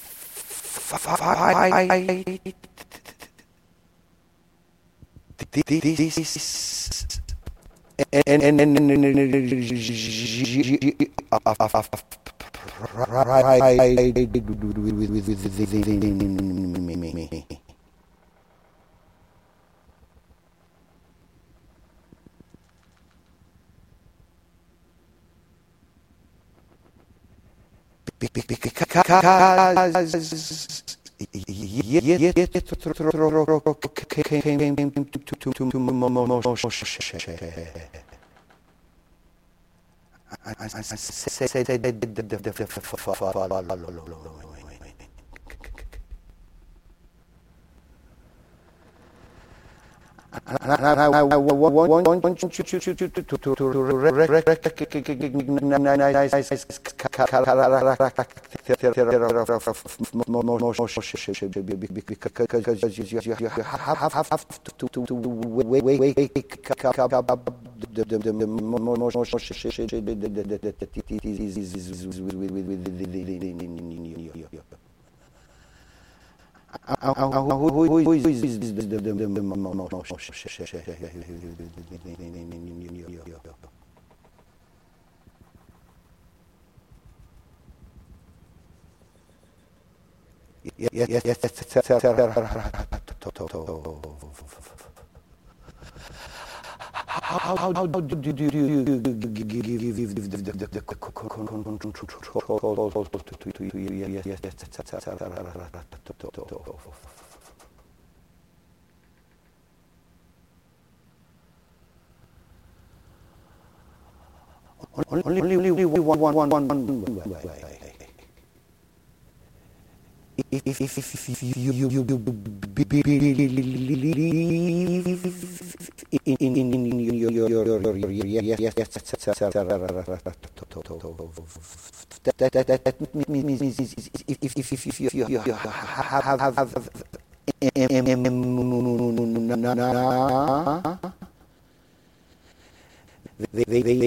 Speaker 1: fight this and And I want you to who is yes, yes, yes, yes. How, how, how do you give the control to yes, yes, only, only, only one, one, one, one, one way. If, if, if, if, if you, you, you believe in, in, in, in your, your, your, your, your, yes, yes, yes, that, that, that, that means if, if, if, if you, you have, have, have, they, they, they,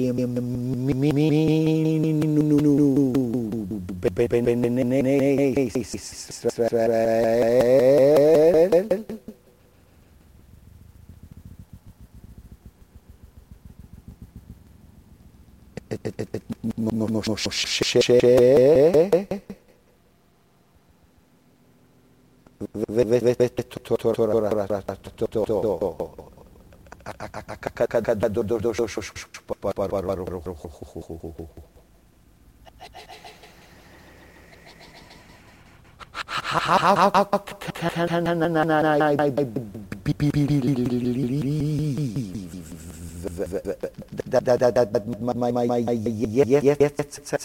Speaker 1: how can I that that that that my my my yes yes yes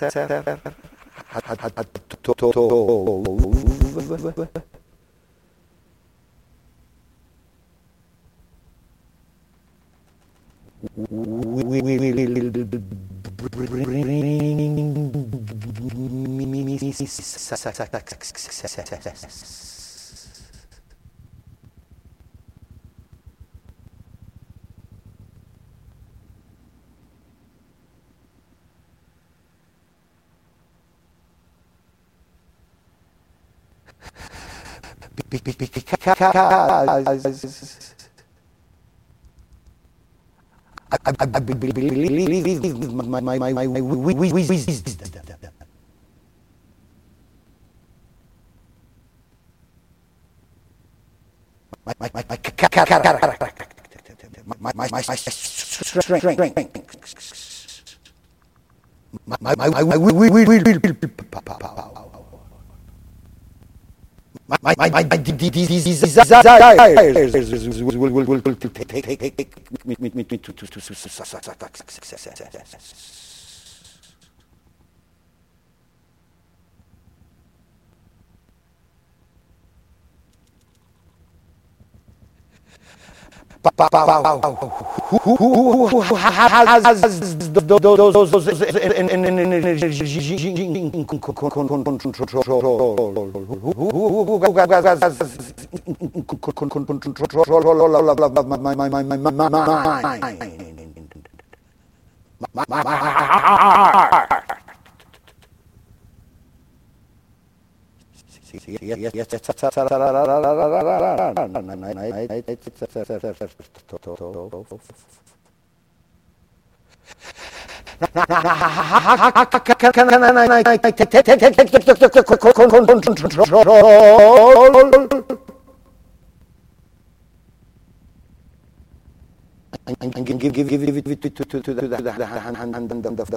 Speaker 1: we will bring I, I, I believe my, my, my, my wisdom. My, my, my, my character. My, my, my, my strength. My, my, my, my, will, will, will, will, my, my, my, my desires will, will, will, will take, take, take, take me, me, me, to, to, to, Who has those and give give give give give it to to to the the hand hand and the the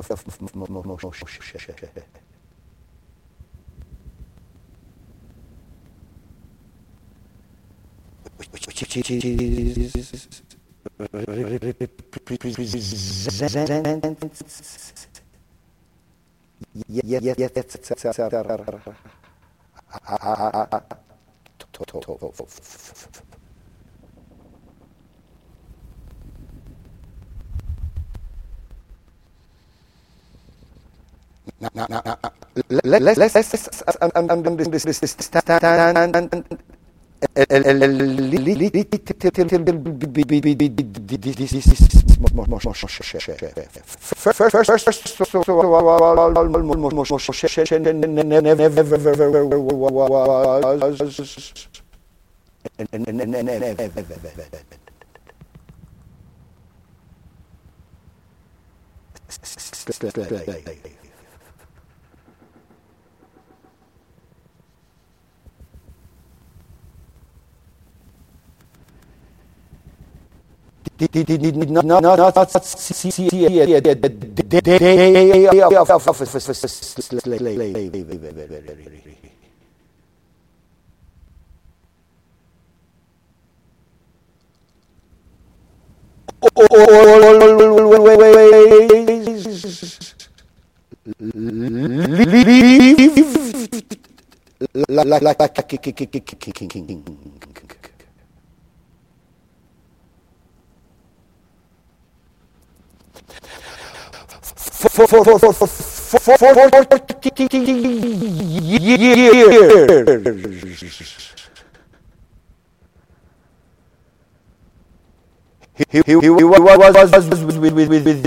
Speaker 1: Now, now, now, now, let's let's let's this this this stand did not not not see see the day of like like like for for for for for for for years. He he he was with with with with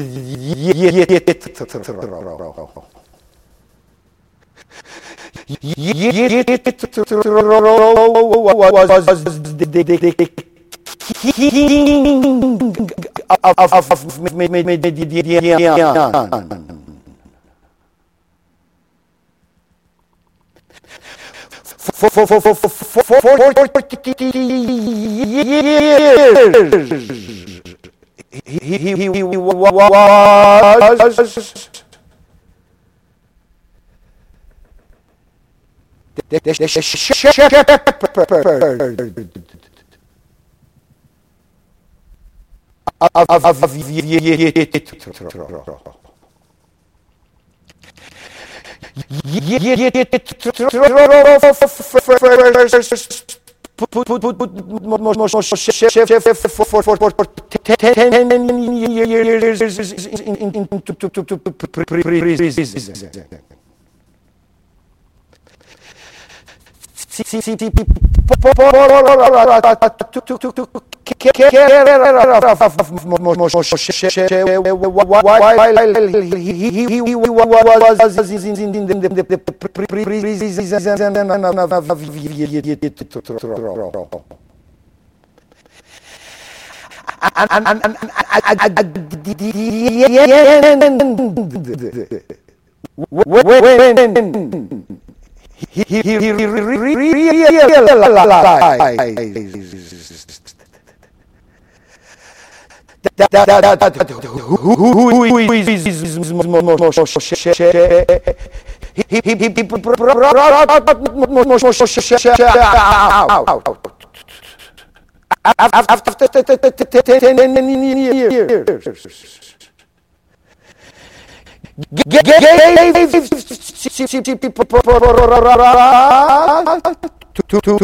Speaker 1: for for for for for for years. He he he he was the shepherd of of He he he he that that that that who is he he he after ten years. to to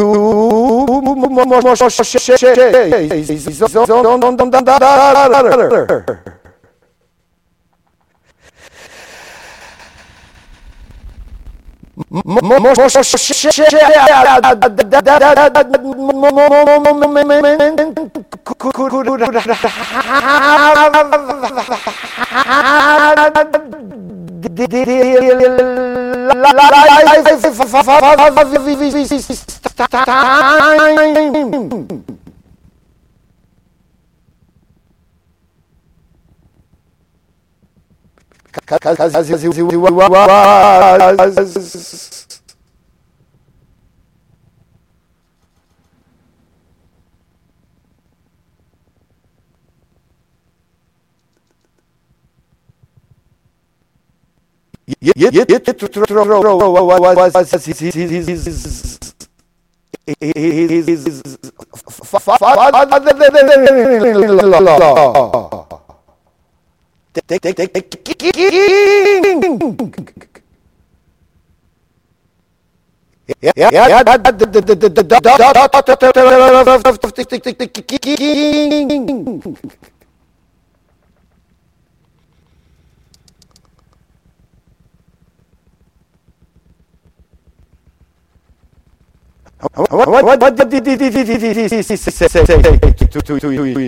Speaker 1: What did he say to you?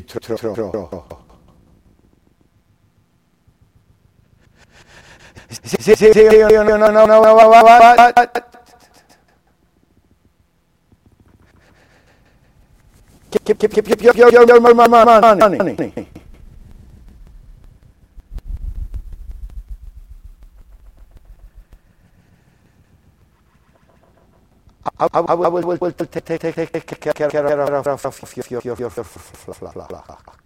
Speaker 1: Keep, keep, keep, keep your, your, your, your money. I, I, I will, will, will take, take, take, take care of your, your, your, your, your, your, your,